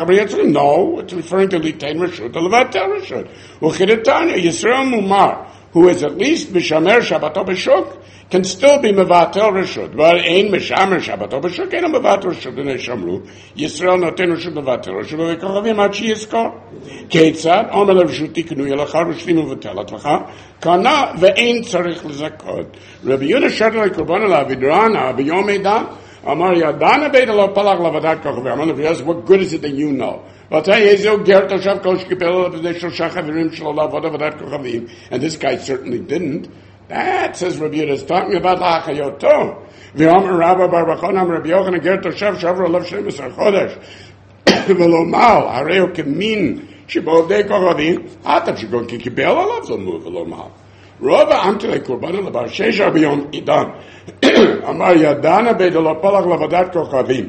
D: No, it's referring to Litain Rishut, the Levatel Rishut. Uchidetanya, Yisrael Mumar. who is at least Mishamer Shabbato B'Shuk, can still be Mevatel Reshut. But Ein Mishamer Shabbato B'Shuk, Ein Mevatel Reshut, and Shamru, Yisrael Noten Reshut Mevatel Reshut, V'Kochavim Ad She'Yizkor. Ketzad, Omer Reshut Tiknu Yelecha, Reshlim U'Vetelat Lecha, Kana Ve'ein Tzarich L'Zakot. Rabbi Yehuda Shadel Korban L'Avidrana, B'Yom Eidah, Amar Yadana Beidel Palach Lavadat Kochavim. What good is it that you know? And this guy certainly didn't. That, says Rabbi Yehuda, is talking about L'Achayoto. V'Omer Rabba Bar Bachon Rabbi Yochanan Ger Toshav Shavra Lav 12 Chodesh. V'lo mal, Areo Kemin, Shebo Dei Kochavim, Atav Shego Kikibel Alav Zomu V'lo mal. Rova Amtele Korban Labar Shesha B'Yom Idan. Amar Yadana Beidel Palach Lavadat Kochavim.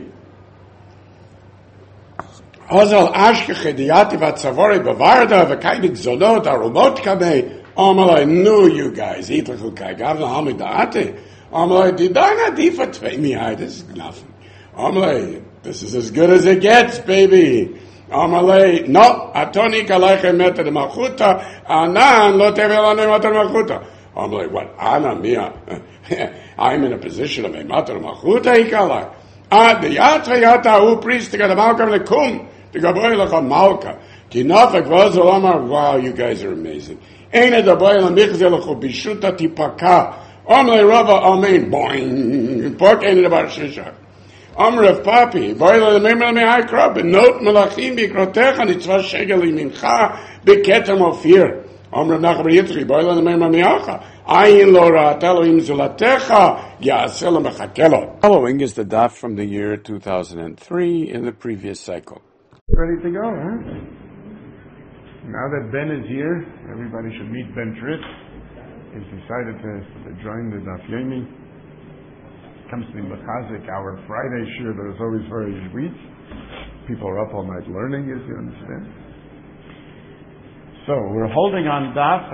D: Ozal Ashkeche Diati Vatzavori Bavarda V'Kaidik Zolot Arumot Kamei. I knew you guys. Hitler Kai Gavna Hamidate. Didana Difa Tvei this is nothing. This is as good as it gets, baby. No, Atoni Kalaiche Meta de Machuta, Anan Lo Tevelane Mater Machuta. What? Ana Mia. I'm in a position of a Mater Machuta, Ikalai. The Yatra Yata, who priest to get a Malka Lekum, the Gabriel Malka. Tinafek was wow, you guys are amazing. Ain't it the boy la michzelachu bishuta tipaka? Omle rava amen boing. Pork ain't it about shisha. Omrev papi boy la memel me high crop and note malachim bikrotecha nitzvah shegeli mincha beketem ofir. Omrev nachbar yitzri boy la memel me hacha. Ayin lo ra'atelo im zulatecha ya'asel mechakelo. Following is the daf from the year 2003 in the previous cycle.
A: Ready to go, huh? Now that Ben is here, everybody should meet Ben Tritz. He's decided to join the Daf Yomi. Comes to the Mechazik, our Friday shir that is always very sweet. People are up all night learning, as you understand. So, we're holding on Daf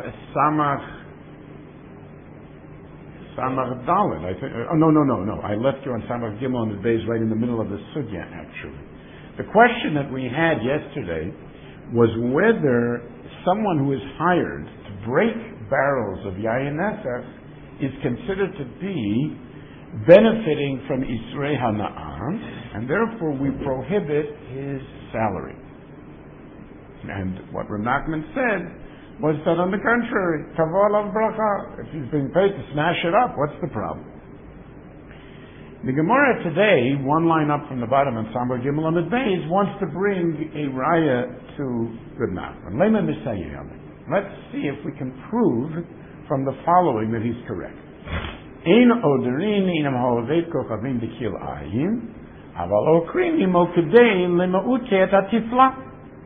A: Samach Dalet. I think. No. I left you on Samach Gimel on the base right in the middle of the Sugya, actually. The question that we had yesterday was whether someone who is hired to break barrels of Yayin Nesach is considered to be benefiting from Isrei Hana'ah, and therefore we prohibit his salary. And what Rav Nachman said was that on the contrary, Tavo alav bracha, if he's being paid to smash it up, what's the problem? The Gemara today, one line up from the bottom on Sambar Gimel Amid Beis, wants to bring a raya to Good Nachman. Let's see if we can prove from the following that he's correct. Ein oderin inam ha'ovet kochavim b'kil ayim, aval okrim imo kedein lema'utet atifla.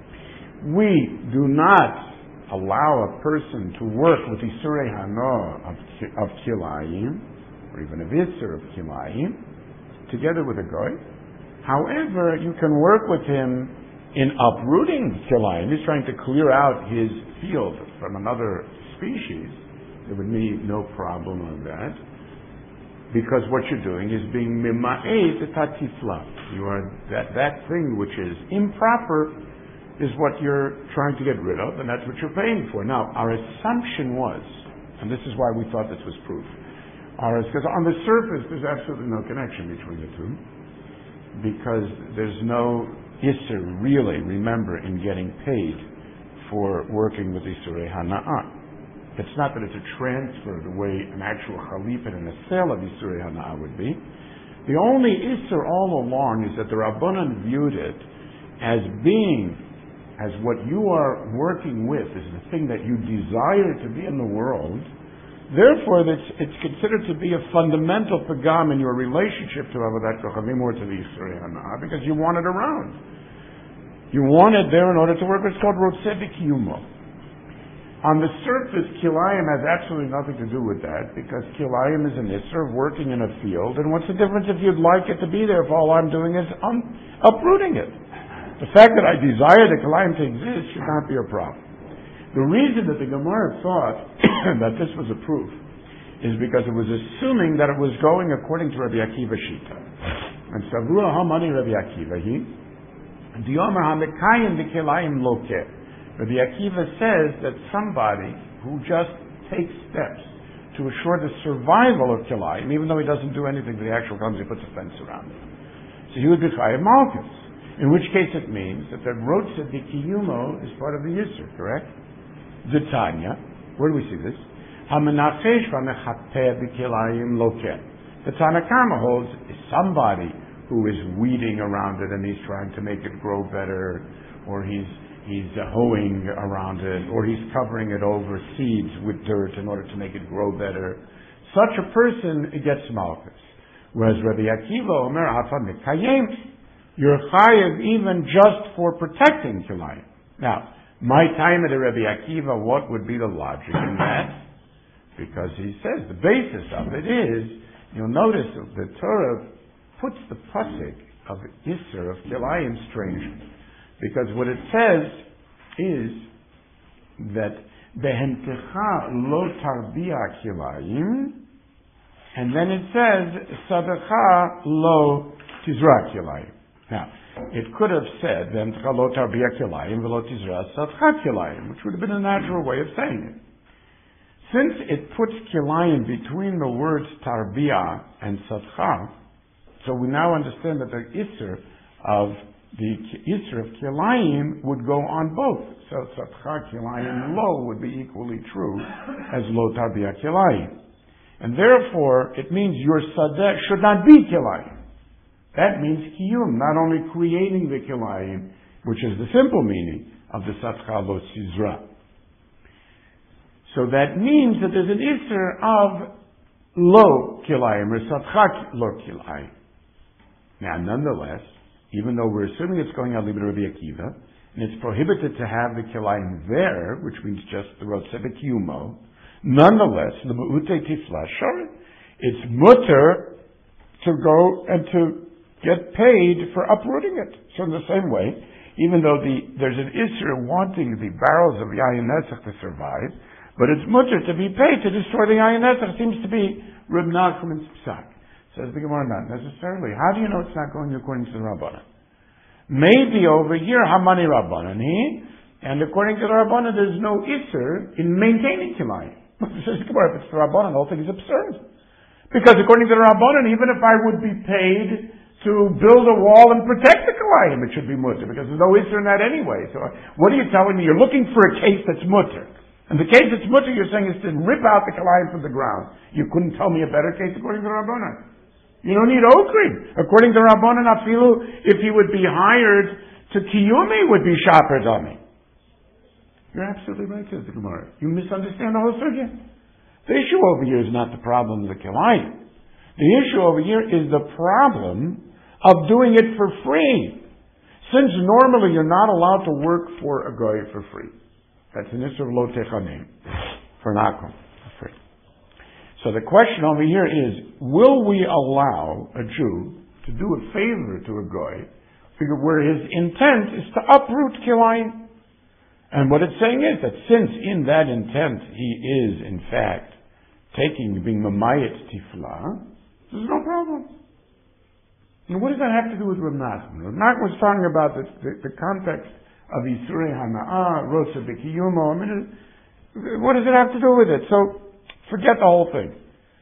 A: We do not allow a person to work with Isurei Hano of Kilayim, or even a Visur of Kilayim, together with a Goy. However, you can work with him in uprooting Kilayim. He's trying to clear out his field from another species. There would be no problem on that. Because what you're doing is being mima'eh tatifla. You are that thing which is improper is what you're trying to get rid of, and that's what you're paying for. Now, our assumption was, and this is why we thought this was proof, because on the surface there's absolutely no connection between the two, because there's no Isser really, remember, in getting paid for working with Isurei Hana'ah. It's not that it's a transfer the way an actual Chalipin and a sale of Isurei Hana'ah would be. The only Isser all along is that the Rabbanan viewed it as being, as what you are working with is the thing that you desire to be in the world. Therefore, it's considered to be a fundamental pagam in your relationship to Avodat Kochavim or to the Isurei Hana'ah because you want it around. You want it there in order to work. It's called Rotzeh B'Kiyumo. On the surface, Kilayim has absolutely nothing to do with that because Kilayim is an Isser of working in a field. And what's the difference if you'd like it to be there if all I'm doing is uprooting it? The fact that I desire the Kilayim to exist should not be a problem. The reason that the Gemara thought that this was a proof is because it was assuming that it was going according to Rabbi Akiva Shita. And Savua Hamani Rabbi Akiva, Diyomer HaMekayim B'Kilayim Lokeh. Rabbi Akiva says that somebody who just
D: takes steps to assure the survival of Kilayim, even though he doesn't do anything to the actual Kilayim, he puts a fence around it. So he would be Chayav Malchus, in which case it means that the Rotza B'Kiyumo is part of the Yisur, correct? The Tanya, where do we see this? HaMenachesh v'Mechateh B'Kilayim Loken. The Tanakama holds is somebody who is weeding around it and he's trying to make it grow better, or he's hoeing around it, or he's covering it over seeds with dirt in order to make it grow better. Such a person gets malchus. Whereas Rabbi Akiva Omer Hafa Mikayim, you're chayiv even just for protecting Kilayim. Now, my time at Rabbi Akiva, what would be the logic in that? Because he says the basis of it is, you'll notice that the Torah puts the pasuk of Isser of Kilayim strangely. Because what it says is that Behentecha lo tarbia Kilayim, and then it says Sadecha lo tizra Kilayim. Now, it could have said Behentecha lo tarbia Kilayim velo tizra Sadecha Kilayim, which would have been a natural way of saying it. Since it puts Kilayim between the words tarbia and Sadecha, so we now understand that the Isser of the Isser of Kilayim would go on both. So Sadecha Kilayim lo would be equally true as lo tarbia Kilayim. And therefore, it means your sadeh should not be Kilayim. That means kiyum, not only creating the Kilayim, which is the simple meaning of the Sadecha lo tizra. So that means that there's an Isser of lo Kilayim, or Sadecha lo Kilayim. Now, nonetheless, even though we're assuming it's going out Libra Rabbi Akiva, and it's prohibited to have the Kilayim there, which means just the Rotze B'Kiyumo, nonetheless, the Me'utei Tifla Shorin, it's mutter to go and to get paid for uprooting it. So in the same way, even though there's an Isser wanting the barrels of Yayin Netzach to survive, but it's mutter to be paid to destroy the Yayin Netzach, seems to be Reb Nachman's psak. Says the Gemara, not necessarily. How do you know it's not going according to the Rabbanan? Maybe over here, Hamani Rabbanan, and according to the Rabbanan, there's no Isser in maintaining Kilayim. Says the Gemara, if it's the Rabbanan, the whole thing is absurd. Because according to the Rabbanan, even if I would be paid to build a wall and protect the Kilayim, it should be mutter, because there's no Isser in that anyway. So what are you telling me? You're looking for a case that's mutter. And the case that's mutter, you're saying, is to rip out the Kilayim from the ground. You couldn't tell me a better case according to the Rabbanan. You don't need Okri. According to Rabbanan Afilu, if he would be hired to Kiyumi, would be Shaper Dami. You're absolutely right, says the Gemara. You misunderstand the whole sugya. The issue over here is not the problem of the Kilayim. The issue over here is the problem of doing it for free. Since normally you're not allowed to work for a guy for free. That's an issue of Lo Techanim. For Nakum. For free. So the question over here is, will we allow a Jew to do a favor to a goy, figure where his intent is to uproot Kilayim? And what it's saying is that since in that intent he is, in fact, being Mamayit Tifla, there's no problem. And what does that have to do with Reb Nachman? Reb Nachman was talking about the context of Yisurei Hana'ah, Rotze B'Kiyumo. I mean, what does it have to do with it? So, forget the whole thing.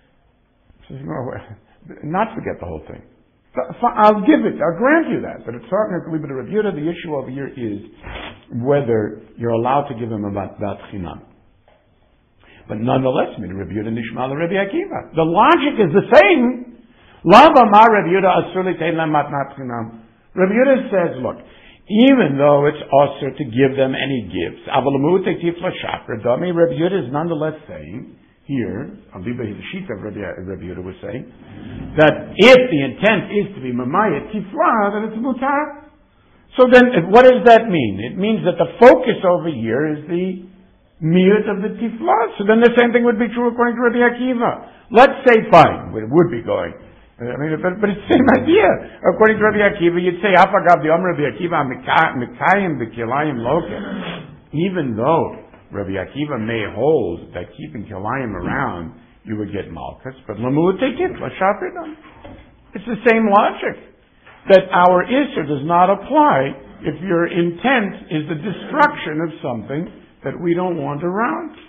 D: Not forget the whole thing. I'll grant you that. But it's talking to Reb Yehuda. The issue over here is whether you're allowed to give him about chinam. But nonetheless, Reb Yehuda Nishma Rabbi Akiva. The logic is the same. Lava ma Reb Yehuda asur l'tein lem matnat chinam. Reb Yehuda says, look, even though it's asur to give them any gifts, Reb Yehuda is nonetheless saying here, Aliba Hidashita Rabbi Yehuda was saying, that if the intent is to be Mamayat Tifla, then it's mutar. So then, what does that mean? It means that the focus over here is the miyut of the Tifla. So then the same thing would be true according to Rabbi Akiva. Let's say, fine, it would be going. But it's the same idea. According to Rabbi Akiva, you'd say, Afagav the Rabbi Akiva, Mikayim B'Kilayim Loken. Even though Rabbi Akiva may hold that keeping Kilayim around, you would get Malchus, but Lamut take it, it's the same logic. That our Isser does not apply if your intent is the destruction of something that we don't want around.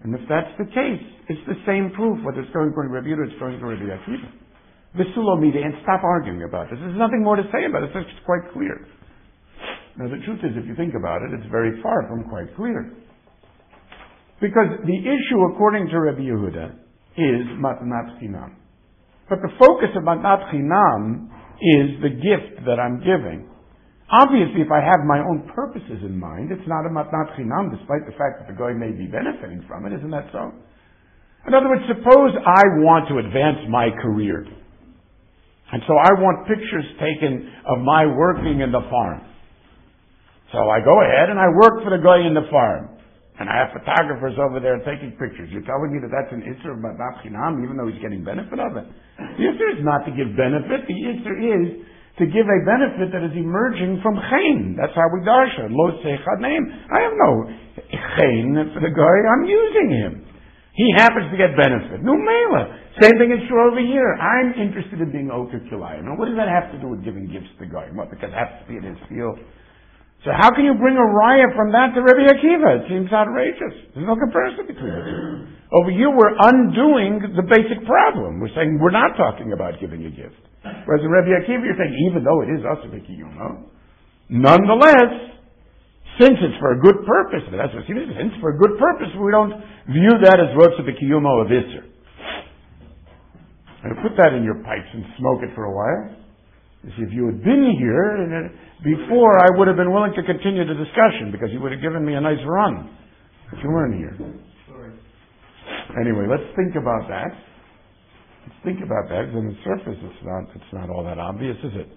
D: And if that's the case, it's the same proof, whether it's going according to Rabbi Yehuda or it's going according to Rabbi Akiva. V'sulomide, and stop arguing about this. There's nothing more to say about it. It's just quite clear. Now the truth is, if you think about it, it's very far from quite clear. Because the issue, according to Rabbi Yehuda, is matnat chinam. But the focus of matnat chinam is the gift that I'm giving. Obviously, if I have my own purposes in mind, it's not a matnat chinam, despite the fact that the guy may be benefiting from it. Isn't that so? In other words, suppose I want to advance my career. And so I want pictures taken of my working in the farm. So I go ahead and I work for the guy in the farm. And I have photographers over there taking pictures. You're telling me that that's an Isser of Matnat Chinam, even though he's getting benefit of it? The Isser is not to give benefit. The Isser is to give a benefit that is emerging from Chen. That's how we darsha. Lo Seichad Neim. I have no Chen for the guy. I'm using him. He happens to get benefit. No mela. Same thing is true over here. I'm interested in being Oker Kilayim. Now, what does that have to do with giving gifts to the guy? What, because it has to be in his field? So how can you bring a raya from that to Rabbi Akiva? It seems outrageous. There's no comparison between the two. Over here, we're undoing the basic problem. We're saying we're not talking about giving a gift. Whereas in Rabbi Akiva, you're saying, even though it is Asur B'Kiyumo, nonetheless, since it's for a good purpose, that's what it is, since for a good purpose, we don't view that as Rotza B'Kiyumo of Isser. And put that in your pipes and smoke it for a while. If you had been here before, I would have been willing to continue the discussion because you would have given me a nice run. But you weren't here.
B: Sorry.
D: Anyway, let's think about that. Let's think about that. On the surface, it's not all that obvious, is it?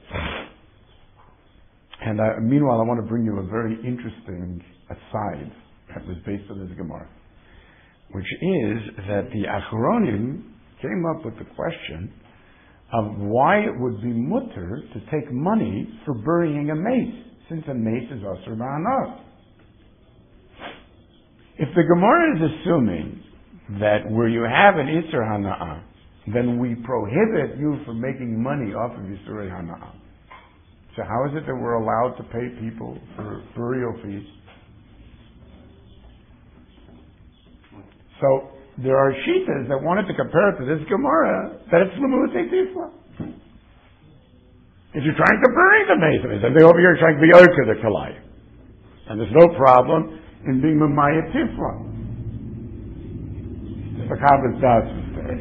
D: And meanwhile, I want to bring you a very interesting aside that was based on this Gemara, which is that the Achronim came up with the question of why it would be mutter to take money for burying a mace, since a mace is asur ba'anah. If the Gemara is assuming that where you have an isur hana'ah, then we prohibit you from making money off of Yisur hana'ah. So how is it that we're allowed to pay people for burial fees? So there are shitas that wanted to compare it to this Gemara, that it's Lamutei Tifla. If you're trying to bury the mace, and they over here are trying to be Oker the Kalai. And there's no problem in being Mamaya Tifla. The Chavos Das was there.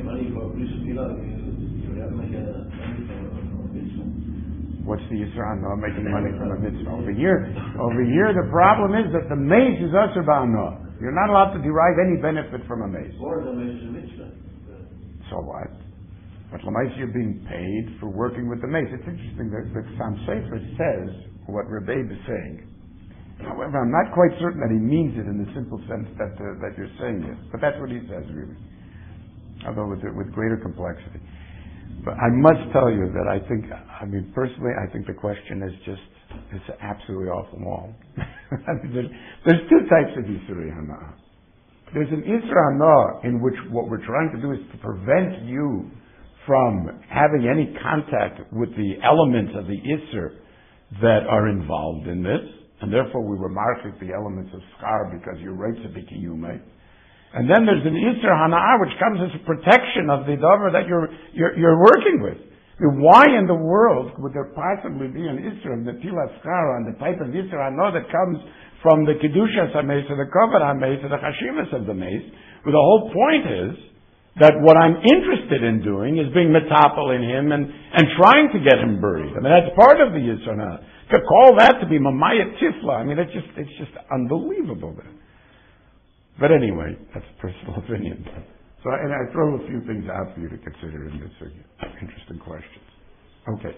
D: What's the Yisra Hana making money from a mitzvah? Over here, the problem is that the mace is Asur Ba'anah. You're not allowed to derive any benefit from a mace.
E: Or the mace is a mitzvah.
D: So what? But Lamais, you're being paid for working with the mace. It's interesting that the Sam Sefer says what Rebbe is saying. However, I'm not quite certain that he means it in the simple sense that you're saying it. But that's what he says, really. Although with greater complexity. But I must tell you that personally, I think the question is it's absolutely off the wall. There's two types of Yisrei Hana. There's an Yisrei Hana in which what we're trying to do is to prevent you from having any contact with the elements of the Isser that are involved in this, and therefore we remark the elements of Schar because you're right to be Kiyume. And then there's an Isser Hana'ah which comes as a protection of the Dover that you're working with. I mean, why in the world would there possibly be an Isser of Netilas Schar on the type of Isser Hana'ah that comes from the Kedushas HaMeis to the Kovod HaMeis to the Chashivas of the Meis? Well, the whole point is that what I'm interested in doing is being metapel in him and trying to get him buried. I mean, that's part of the Yisur Hana. To call that to be Mamaya Tifla, I mean, it's just unbelievable. But anyway, that's personal opinion. So, and I throw a few things out for you to consider in this. Interesting questions. Okay.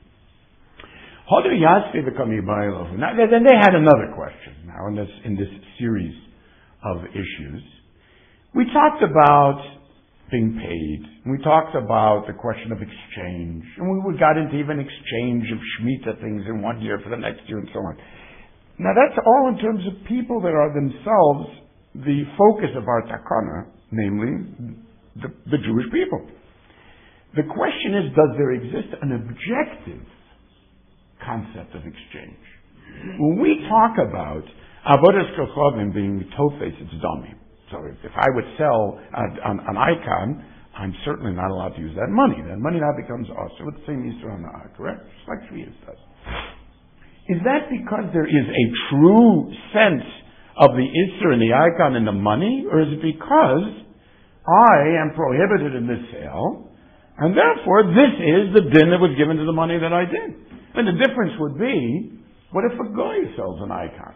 D: Now, then they had another question now in this series of issues. We talked about being paid. We talked about the question of exchange. And we got into even exchange of Shemitah things in one year for the next year and so on. Now that's all in terms of people that are themselves the focus of our takana, namely the Jewish people. The question is, does there exist an objective concept of exchange? When we talk about Avodas Kochavim being Tofes, it's dummy. So if I would sell an icon, I'm certainly not allowed to use that money. That money now becomes also with the same Yisra on the eye, correct? Just like Shviyas does. Is that because there is a true sense of the Isser and the icon in the money, or is it because I am prohibited in this sale, and therefore this is the din that was given to the money that I did? And the difference would be, what if a guy sells an icon?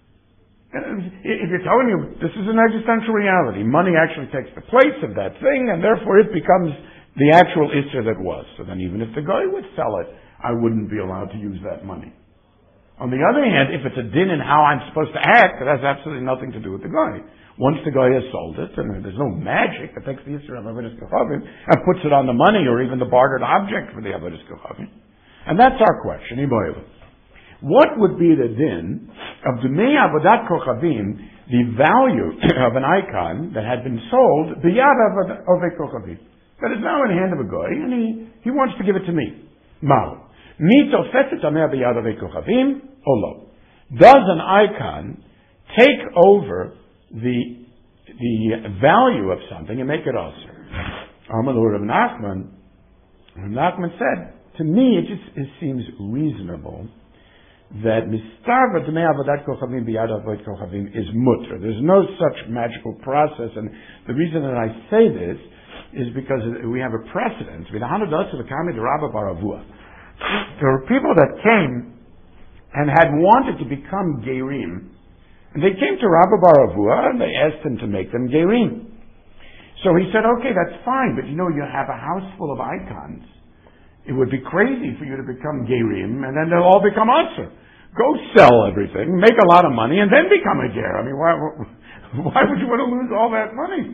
D: If you're telling me this is an existential reality, money actually takes the place of that thing, and therefore it becomes the actual Isser that was. So then even if the guy would sell it, I wouldn't be allowed to use that money. On the other hand, if it's a din in how I'm supposed to act, it has absolutely nothing to do with the guy. Once the guy has sold it, and there's no magic that takes the Yisra of Avodas Kochavim and puts it on the money or even the bartered object for the Avodas Kochavim. And that's our question, Iboilu. What would be the din of Dmei Avodat Kochavim, the value of an icon that had been sold, b'yad Avodat Kochavim, that is now in the hand of a guy, and he wants to give it to me? Mao. Does an icon take over the value of something and make it also? Rav Nachman said, to me it seems reasonable that mistarva d'mei avodat kochavim b'yad avodat kochavim is mutter. There's no such magical process, and the reason that I say this is because we have a precedent. There were people that came and had wanted to become Gerim. And they came to Rabbi Bar Avua and they asked him to make them Gerim. So he said, okay, that's fine, but you have a house full of icons. It would be crazy for you to become Gerim and then they'll all become Asur. Go sell everything, make a lot of money, and then become a Ger. I mean, why would you want to lose all that money?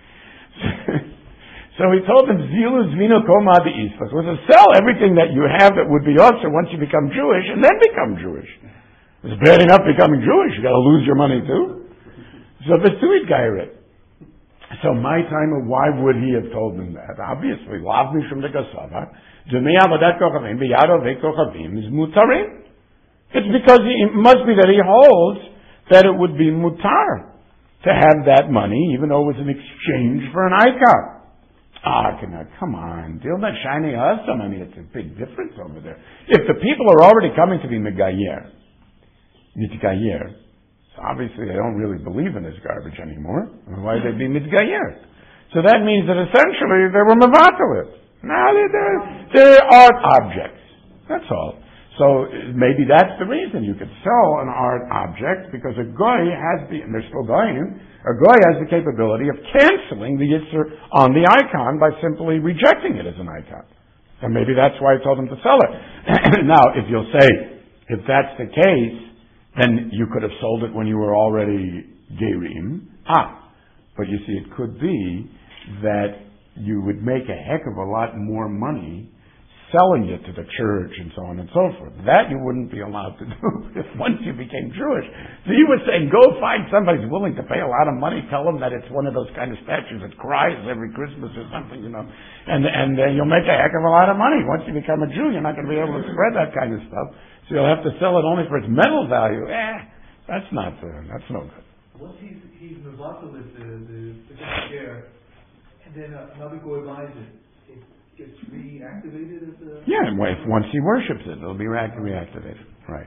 D: So he told them, Zilus vino koma de'isfas, was to sell everything that you have that would be also once you become Jewish, and then become Jewish. It's bad enough becoming Jewish, you gotta lose your money too. So Vesuit Gairit. So my time, why would he have told them that? Obviously, Lav Mishum de Gasava, Dmei Avodat Kochavim, B'yad Avodat Kochavim is mutarim. It's because it must be that he holds that it would be mutar to have that money, even though it was in exchange for an icon. Come on. Deal that shiny husband. I mean, it's a big difference over there. If the people are already coming to be Megayer, Mitgayer, so obviously they don't really believe in this garbage anymore. Why would they be Mitgayer? So that means that essentially they were Mavatalit. Now they're art objects. That's all. So maybe that's the reason you could sell an art object, because a goy has and they're still goyim, a goy has the capability of canceling the Yisr on the icon by simply rejecting it as an icon. And maybe that's why I told them to sell it. Now, if you'll say, if that's the case, then you could have sold it when you were already Gerim. But you see, it could be that you would make a heck of a lot more money selling it to the church and so on and so forth. That you wouldn't be allowed to do if once you became Jewish. So he was saying, go find somebody who's willing to pay a lot of money, tell them that it's one of those kind of statues that cries every Christmas or something, and you'll make a heck of a lot of money. Once you become a Jew, you're not going to be able to spread that kind of stuff. So you'll have to sell it only for its metal value. That's no good.
B: Once he's mevatel with the share, and then another goy buys it, gets reactivated as a...
D: Yeah, once he worships it, it'll be reactivated. Right.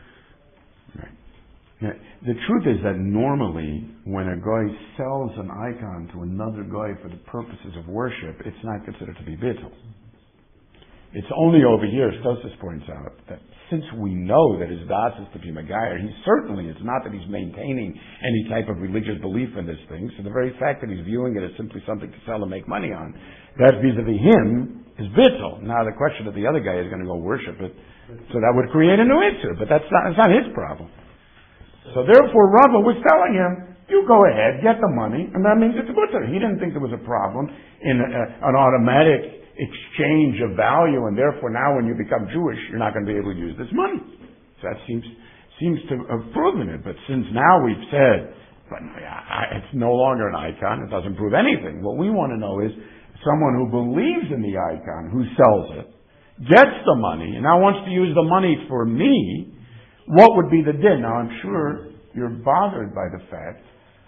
D: Now, the truth is that normally, when a guy sells an icon to another guy for the purposes of worship, it's not considered to be bittul. It's only over here, Stosis points out, that since we know that his das is to be Megayer, it's not that he's maintaining any type of religious belief in this thing, so the very fact that he's viewing it as simply something to sell and make money on, that vis-a-vis him is bittul. Now the question that the other guy is going to go worship it, so that would create a new issue, but that's not his problem. So therefore Rava was telling him, you go ahead, get the money, and that means it's mutter. He didn't think there was a problem in an automatic exchange of value, and therefore now when you become Jewish, you're not going to be able to use this money. So that seems to have proven it. But since now we've said, it's no longer an icon, it doesn't prove anything. What we want to know is someone who believes in the icon, who sells it, gets the money, and now wants to use the money for me, what would be the din? Now I'm sure you're bothered by the fact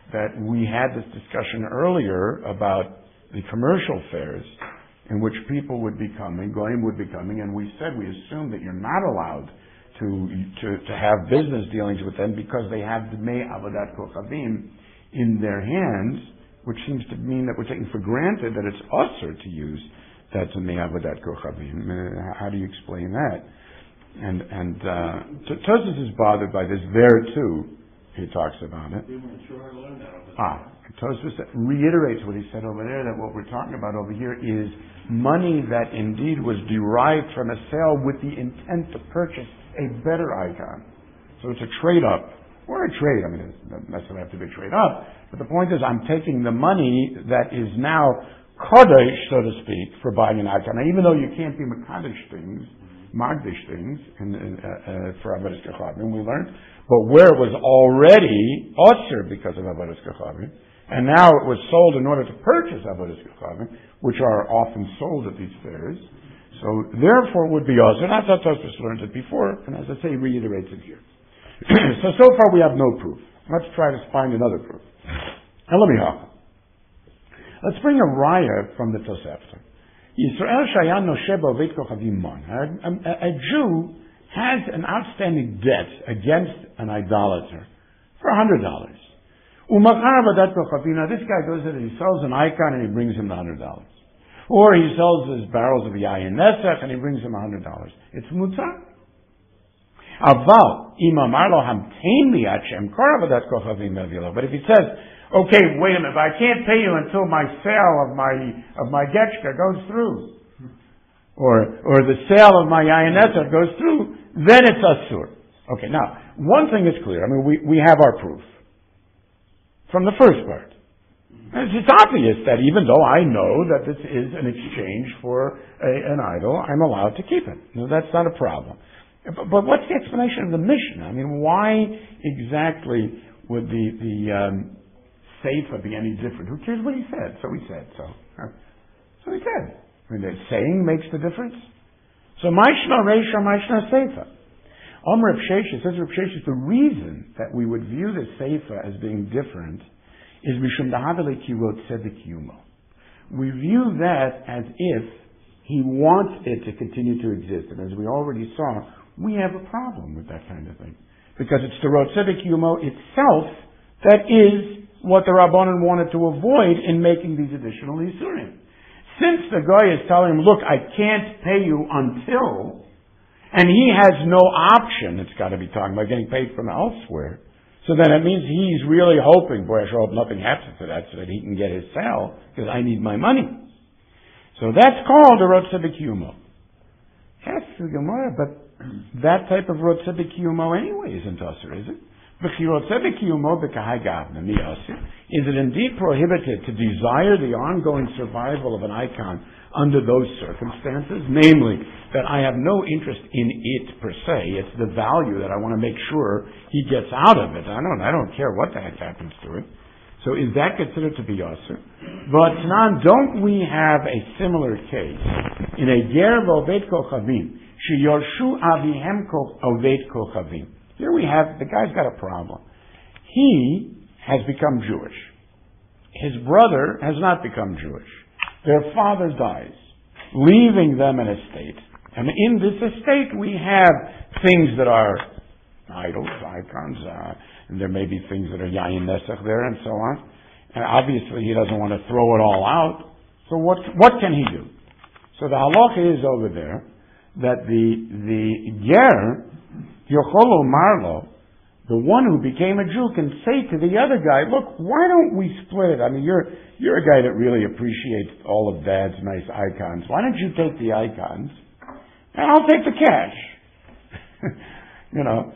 D: that we had this discussion earlier about the commercial fairs in which people would be coming, goyim would be coming, and we said we assumed that you're not allowed to have business dealings with them because they have the Dmei Avodat Kochavim in their hands, which seems to mean that we're taking for granted that it's usher to use that Dmei Avodat Kochavim. How do you explain that? And Tosfos is bothered by this there too. He talks about it. Tosfos reiterates what he said over there, that what we're talking about over here is money that indeed was derived from a sale with the intent to purchase a better icon. So it's a trade-up, or a trade. I mean, it doesn't necessarily have to be a trade-up, but the point is I'm taking the money that is now kodesh, so to speak, for buying an icon. Now, even though you can't be Makadish things, Magdish things, for Avodas Kochavim, we learned, but where it was already Osir because of Avodas Kochavim, and now it was sold in order to purchase Avodas Kochavim, which are often sold at these fairs, so therefore it would be Osir. That's how Tosfos learned it before, and as I say, he reiterates it here. So far we have no proof. Let's try to find another proof. Now let me help. Let's bring a raya from the Tosefta. Yisrael Shayan Nosheba Veit Kochavim Mon. A Jew has an outstanding debt against an idolater for $100. Umachar Avodat Kochavim. Now this guy goes in and he sells an icon and he brings him the $100. Or he sells his barrels of Yayin Nesach and he brings him $100. It's mutzar. Aval Imam Arlo Hamtein Li Achem Kor Avodat Kochavim Mevilo. But if he says, okay, wait a minute, I can't pay you until my sale of my getchka goes through, or the sale of my Yayin Nesach goes through, then it's asur. Okay, now one thing is clear. I mean, we have our proof from the first part. It's obvious that even though I know that this is an exchange for an idol, I'm allowed to keep it. No, that's not a problem. But what's the explanation of the Mishnah? I mean, why exactly would the Seifa be any different? Who cares what he said? So he said. So he said. I mean, the saying makes the difference. So Maishna Reisha, Maishna Seifa. Reb Sheshes says, Reb Sheshes, the reason that we would view the Seifa as being different is Mishum Dahavele Kirot Tzedek Yumo. We view that as if he wants it to continue to exist. And as we already saw, we have a problem with that kind of thing. Because it's the Rot Tzedek Yumo itself that is what the Rabbanan wanted to avoid in making these additional Yisurim. Since the guy is telling him, look, I can't pay you until, and he has no option, it's got to be talking about getting paid from elsewhere, so then it means he's really hoping, boy, I sure hope nothing happens to that so that he can get his sale, because I need my money. So that's called a Rot Tzedek Yumo. Yes, the Gemara, but that type of Rot Tzedek Yumo anyway isn't usher, is it? Is it indeed prohibited to desire the ongoing survival of an icon under those circumstances? Namely, that I have no interest in it per se. It's the value that I want to make sure he gets out of it. I don't care what the heck happens to it. So is that considered to be usher? But Tanan, don't we have a similar case in a ger v'oved kochavim sheyorshu avihem oved kochavim? Here we have, the guy's got a problem. He has become Jewish. His brother has not become Jewish. Their father dies, leaving them an estate. And in this estate we have things that are idols, icons, and there may be things that are Yayin Nesach there and so on. And obviously he doesn't want to throw it all out. So what can he do? So the halacha is over there that the ger, Yocholo Marlo, the one who became a Jew, can say to the other guy, look, why don't we split it? I mean, you're a guy that really appreciates all of Dad's nice icons. Why don't you take the icons, and I'll take the cash? You know.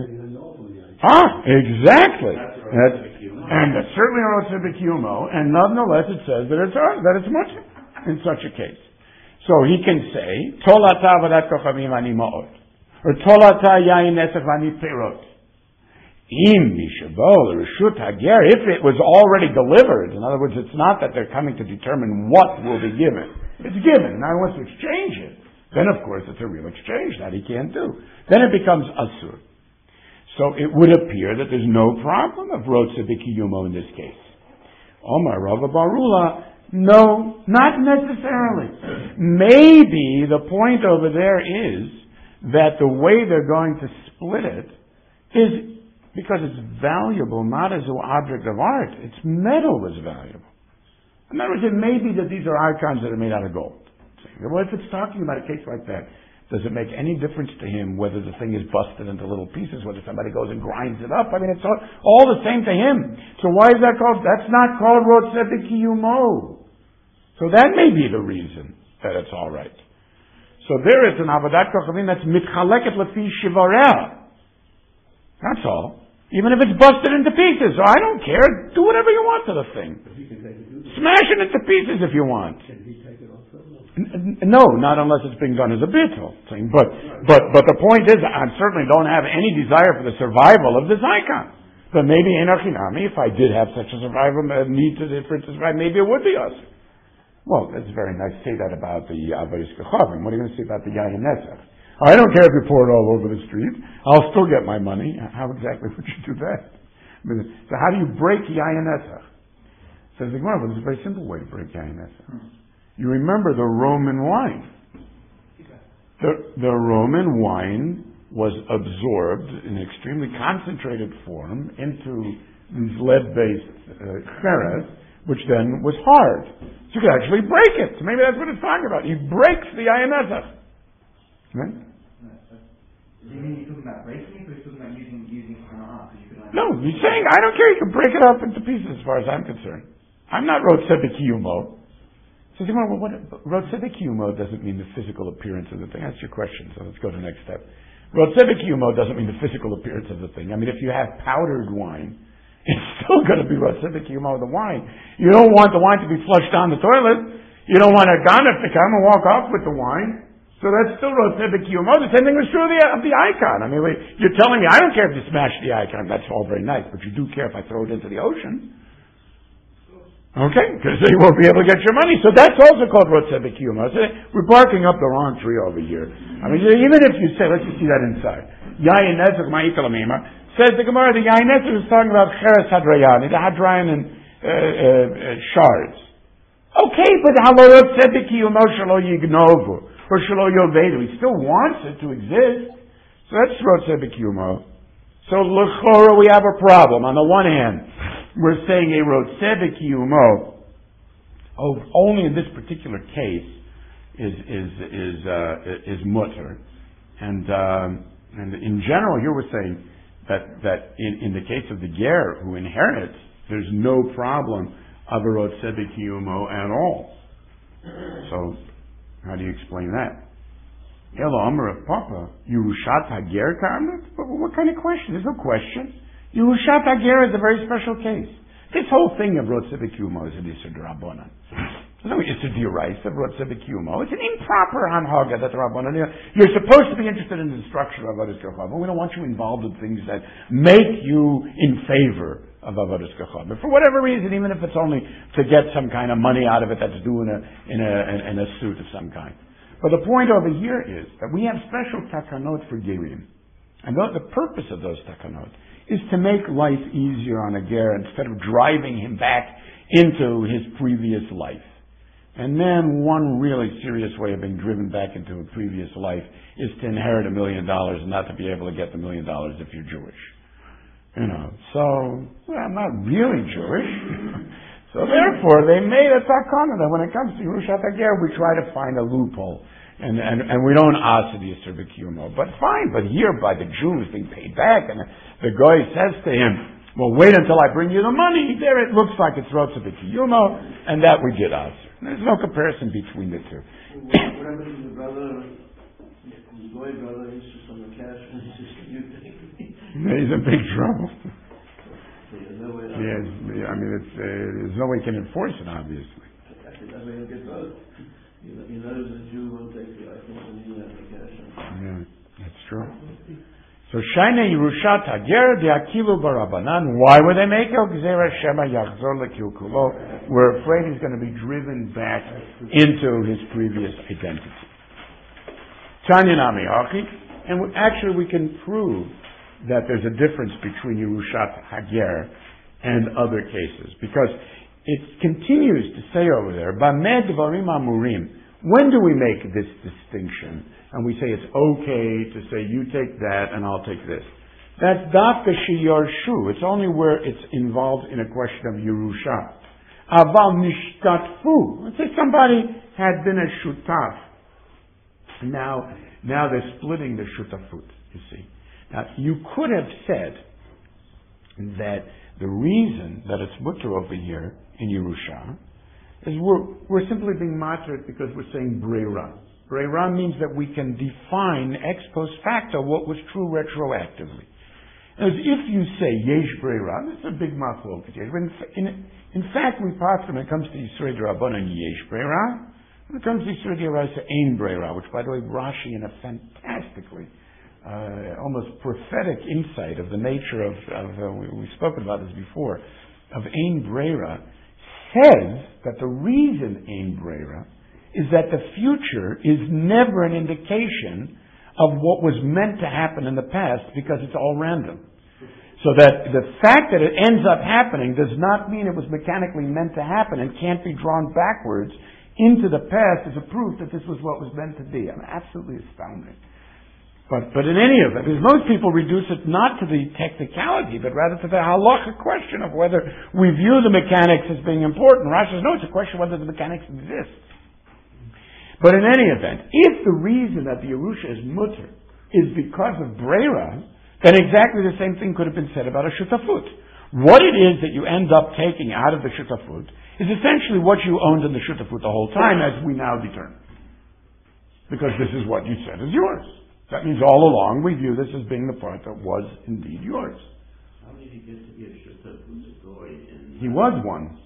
D: Exactly. And that's certainly a Rot Tzedek Yumo, and nonetheless it says that it's much in such a case. So he can say, Tolata Avodat Kochavim ani ma'od. Or Tolata Yayin Nesach v'ani Perot. Im Mishabol, Reshut Hager, if it was already delivered, in other words, it's not that they're coming to determine what will be given. It's given. Now he wants to exchange it. Then of course it's a real exchange that he can't do. Then it becomes Asur. So it would appear that there's no problem of Rotze B'Kiyumo in this case. Omar Rava Barula, no, not necessarily. Maybe the point over there is that the way they're going to split it is because it's valuable, not as an object of art. Its metal is valuable. In other words, it may be that these are icons that are made out of gold. Well, if it's talking about a case like that, does it make any difference to him whether the thing is busted into little pieces, whether somebody goes and grinds it up? I mean, it's all the same to him. So why is that called? That's not called Rotze B'Kiyumo. So that may be the reason that it's all right. So there is an Avodat Kochavim that's mitchaleket lefi shivareh. That's all. Even if it's busted into pieces. So I don't care. Do whatever you want to the thing. Smash it into pieces if you want. No, not unless it's being done as a bittul thing. But the point is, I certainly don't have any desire for the survival of this icon. But maybe Enochinami, if I did have such a survival need for it to survive, maybe it would be us. Well, that's very nice to say that about the Avaris Kochavim. What are you going to say about the Yayin Netzach? I don't care if you pour it all over the street. I'll still get my money. How exactly would you do that? So how do you break Yayin Netzach? Says the Gemara, well, there's a very simple way to break Yayin Netzach. You remember the Roman wine. The Roman wine was absorbed in an extremely concentrated form into these lead-based cheres, which then was hard. So you could actually break it. So maybe that's what it's talking about. He breaks the Yayin Netzach. Right?
E: Do you mean he's talking about breaking it, or he's talking about using Hana'ah?
D: No, he's saying, I don't care, you can break it up into pieces as far as I'm concerned. I'm not Rotze B'Kiyumo. So Rotze B'Kiyumo doesn't mean the physical appearance of the thing. That's your question, so let's go to the next step. Rotze B'Kiyumo doesn't mean the physical appearance of the thing. I mean, if you have powdered wine, it's still going to be Rotze B'Kiyumo of the wine. You don't want the wine to be flushed down the toilet. You don't want a ganef to come and walk off with the wine. So that's still Rotze B'Kiyumo. The same thing was true of the icon. I mean, you're telling me I don't care if you smash the icon. That's all very nice, but you do care if I throw it into the ocean. Okay, because you won't be able to get your money. So that's also called Rotze B'Kiyumo. So we're barking up the wrong tree over here. I mean, even if you say, let's just see that inside. Yayin Netzach Ma'ikal Amima. Says the Gemara, the Yayin Netzach is talking about Cheres Hadrayan, the Hadrayan and shards. Okay, but Halo Rotze B'Kiyumo Shelo Yignovu, or Shelo Yovedu. He still wants it to exist. So that's Rotze B'Kiyumo. So L'chora, we have a problem. On the one hand, we're saying a Rotze B'Kiyumo, only in this particular case is mutter, and in general here we're saying that in the case of the ger who inherits, there's no problem of a Rotze B'Kiyumo at all. So how do you explain that? Elo Amar of Papa, Yerushat Hager Karmet? But what kind of question? There's no question. Yerushat Hager is a very special case. This whole thing of Rotze B'Kiyumo is an Isser D'Rabbanan. There's no Isser D'Oraisa of Rotze B'Kiyumo. It's an improper Hanhaga that the Rabbanan. You're supposed to be interested in the structure of Avodas Kochavim. We don't want you involved in things that make you in favor of Avodas Kochavim. For whatever reason, even if it's only to get some kind of money out of it that's due in a suit of some kind. But the point over here is that we have special takanot for Gerim. And the purpose of those takanot is to make life easier on a ger instead of driving him back into his previous life. And then one really serious way of being driven back into a previous life is to inherit $1 million and not to be able to get the $1 million if you're Jewish. So, I'm not really Jewish. So therefore, they made a takana that when it comes to Yerushat Hager, we try to find a loophole. And we don't ask the Yisur B'Kiyumo. But fine, but here by the Jews being paid back, and the guy says to him, well, wait until I bring you the money. There it looks like it's Rotze B'Kiyumo, and that we did ask. There's no comparison between the two.
F: What happened to the brother, the boy brother, he's just on the cash, and he's just
D: He's in big trouble. Yes, I mean, there's no way he can enforce it, obviously.
F: That way he'll get both. He knows the Jew won't take the item and he'll have the cash.
D: Yeah, that's true. So, Shaina Yerushat Hager de Akilu Barabanan. Why would they make El Gzera Shema Yachzor Lekilkulo? We're afraid he's going to be driven back into his previous identity. Tanya Nami Hachi. And actually we can prove that there's a difference between Yerushat Hager and other cases, because it continues to say over there, Bameh Dvarim Amurim. When do we make this distinction? And we say it's okay to say you take that and I'll take this. That's Dafka Sheyarshu. It's only where it's involved in a question of Yerusha. Aval Nishtatfu. Let's say somebody had been a Shutaf. Now they're splitting the Shutafut, you see. Now, you could have said that the reason that it's mutter over here in Yerusha is we're simply being martyred because we're saying Breira. Breira means that we can define ex post facto what was true retroactively. As if you say Yesh Breira, that's a big mouthful. In fact, we pass when it comes to Yisrei D'Rabbanan Yesh Breira. When it comes to Yisrei D'Oraisa Ein Breira, which by the way Rashi in a fantastically almost prophetic insight of the nature of we've spoken about this before, of Ein Breira, says that the reason Ein Breira is that the future is never an indication of what was meant to happen in the past because it's all random. So that the fact that it ends up happening does not mean it was mechanically meant to happen and can't be drawn backwards into the past as a proof that this was what was meant to be. I'm absolutely astounded. But in any event, because most people reduce it not to the technicality, but rather to the halacha question of whether we view the mechanics as being important. Rashi says, no, it's a question of whether the mechanics exist. But in any event, if the reason that the Yerusha is mutter is because of Breira, then exactly the same thing could have been said about a Shutafut. What it is that you end up taking out of the Shutafut is essentially what you owned in the Shutafut the whole time, as we now determine. Because this is what you said is yours. That means all along we view this as being the part that was indeed yours.
F: How did he get to be a Shutafut Goy?
D: He was one.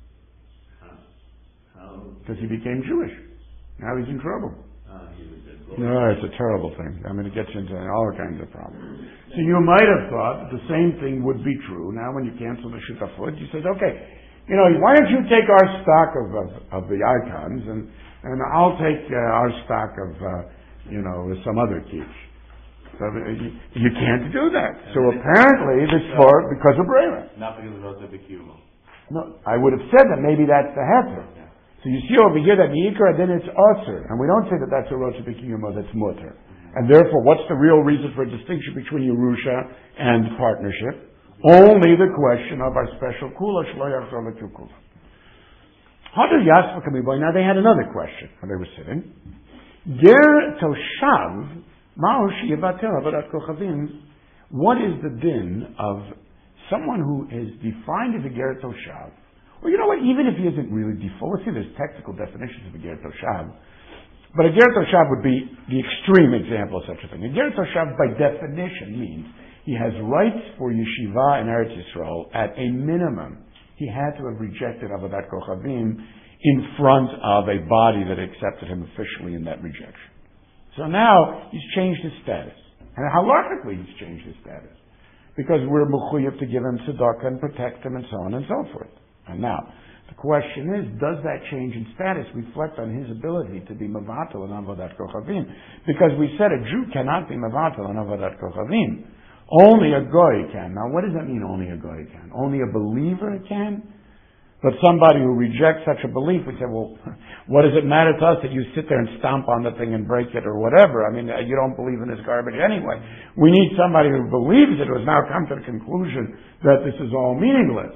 F: How?
D: Because he became Jewish. Now he's in trouble.
F: He was a Goy.
D: No, it's a terrible thing. I mean, it gets into all kinds of problems. So you might have thought that the same thing would be true. Now when you cancel the Shutafut, you said, okay, why don't you take our stock of the icons and I'll take our stock of, some other quiche. So you can't do that. So apparently this for because of Breira.
F: Not because of Rota B'Kiyumo.
D: No, I would have said that maybe that's the heter. So you see over here that the Yikra, then it's Osir. And we don't say that that's a Rota B'Kiyumo, that's Mutter. And therefore, what's the real reason for a distinction between Yerusha and partnership? Only the question of our special Kula, Shlo Yachzor L'Tu Kula. Hadar Yasva Kamiboy, now they had another question when they were sitting. Ger Toshav, Ma'o Sheyevater Avodat Kochavim, what is the din of someone who is defined as a Ger Toshav? Well, you know what, even if he isn't really default, let's see, there's technical definitions of a Ger Toshav. But a Ger Toshav would be the extreme example of such a thing. A Ger Toshav, by definition, means he has rights for yeshiva in Eretz Yisrael. At a minimum, he had to have rejected Avodat Kochavim in front of a body that accepted him officially in that rejection. So now, he's changed his status. And halachically, he's changed his status. Because we're mechuyev to give him tzedakah and protect him and so on and so forth. And now, the question is, does that change in status reflect on his ability to be mevatel on Avodat Kochavim? Because we said a Jew cannot be mevatel on Avodat Kochavim. Only a goy can. Now, what does that mean, only a goy can? Only a believer can? But somebody who rejects such a belief would say, well, what does it matter to us that you sit there and stomp on the thing and break it or whatever? I mean, you don't believe in this garbage anyway. We need somebody who believes it, who has now come to the conclusion that this is all meaningless.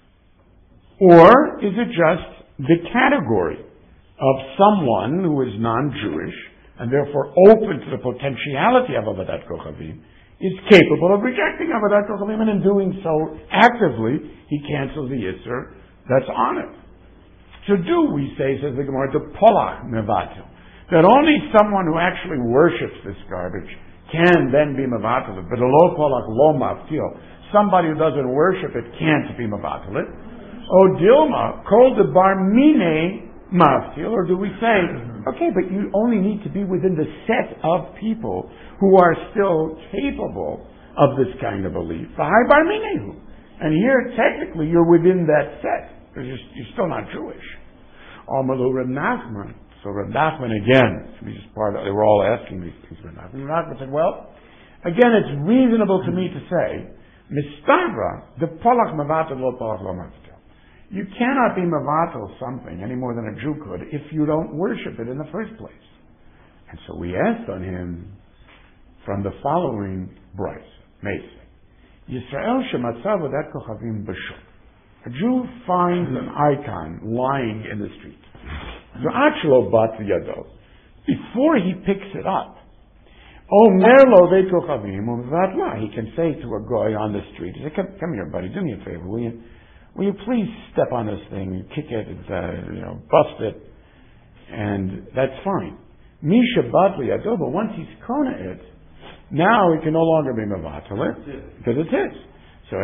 D: Or is it just the category of someone who is non-Jewish and therefore open to the potentiality of Avodat Kochavim, is capable of rejecting Avodat Kochavim, and in doing so actively, he cancels the Yisr that's on it. So do we say, says the Gemara, to Polach Mevatel, that only someone who actually worships this garbage can then be Mevatel it, but a lo Polach lo Mavtil, somebody who doesn't worship it can't be Mevatel it. O Dilma, Kol de Bar Mine Mavtil, or do we say, okay, but you only need to be within the set of people who are still capable of this kind of belief. V'hai Bar Minehu. And here, technically, you're within that set. Because you're still not Jewish. Amalu Reb Nachman. So Reb Nachman again, they were all asking these things. Reb Nachman said, well, Again, it's reasonable to me to say, Mistabra, the Polach Mavatel lo Polach lo Mavatel. You cannot be Mavatel something any more than a Jew could if you don't worship it in the first place. And so we asked on him from the following Bryce, Mason. Yisrael shematzav odat kochavim b'shul. A Jew finds an icon lying in the street. V'achlo bat yado. Before he picks it up, Omer lo odat kochavim u'vatla. He can say to a guy on the street, he said, come here, buddy, do me a favor, will you please step on this thing, kick it, bust it, and that's fine. Misha bat yado, but once he's kona it, now he can no longer be mevatel it because it's his. So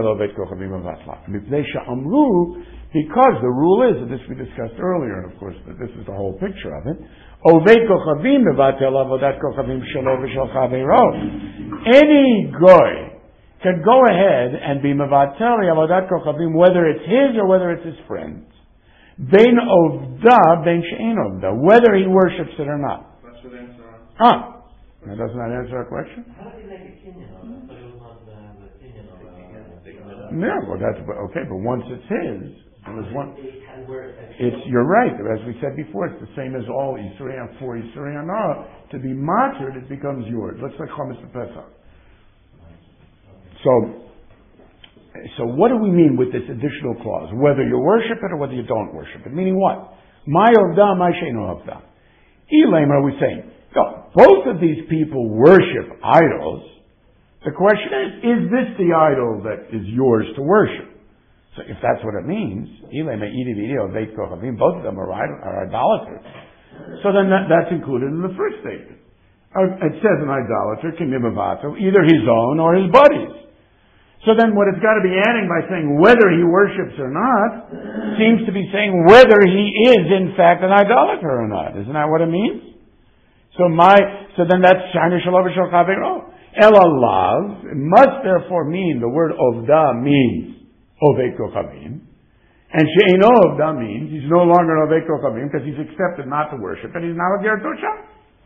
D: because the rule is, and this we discussed earlier, and of course this is the whole picture of it. Any goy can go ahead and be mevatel avodat kochavim, whether it's his or whether it's his friend's. Bein ovda, bein she'ein ovda, whether he worships it or not. Now, doesn't that answer our question?
G: How did he make a kinyan on it? But it was not the kinyan of it.
D: Yeah, well, that's okay. But once it's his, you're right. As we said before, it's the same as all Yisrael for Yisrael. To be martyred, it becomes yours. Let's like Chometz Pesach. So what do we mean with this additional clause? Whether you worship it or whether you don't worship it. Meaning what? My ovda, my sheino ovda. Elaim, are we saying? So, both of these people worship idols. The question is this the idol that is yours to worship? So if that's what it means, both of them are idolaters. So then that's included in the first statement. It says an idolater can be mevatel, either his own or his buddies. So then what it's got to be adding by saying whether he worships or not, seems to be saying whether he is in fact an idolater or not. Isn't that what it means? So then that's Shana Shalom V'Shal Chavero. Elalav, it must therefore mean, the word Ovda means Ovei Kochavim. And She'eino Ovda means he's no longer Ovei Kochavim because he's accepted not to worship and he's now a Ger Toshav.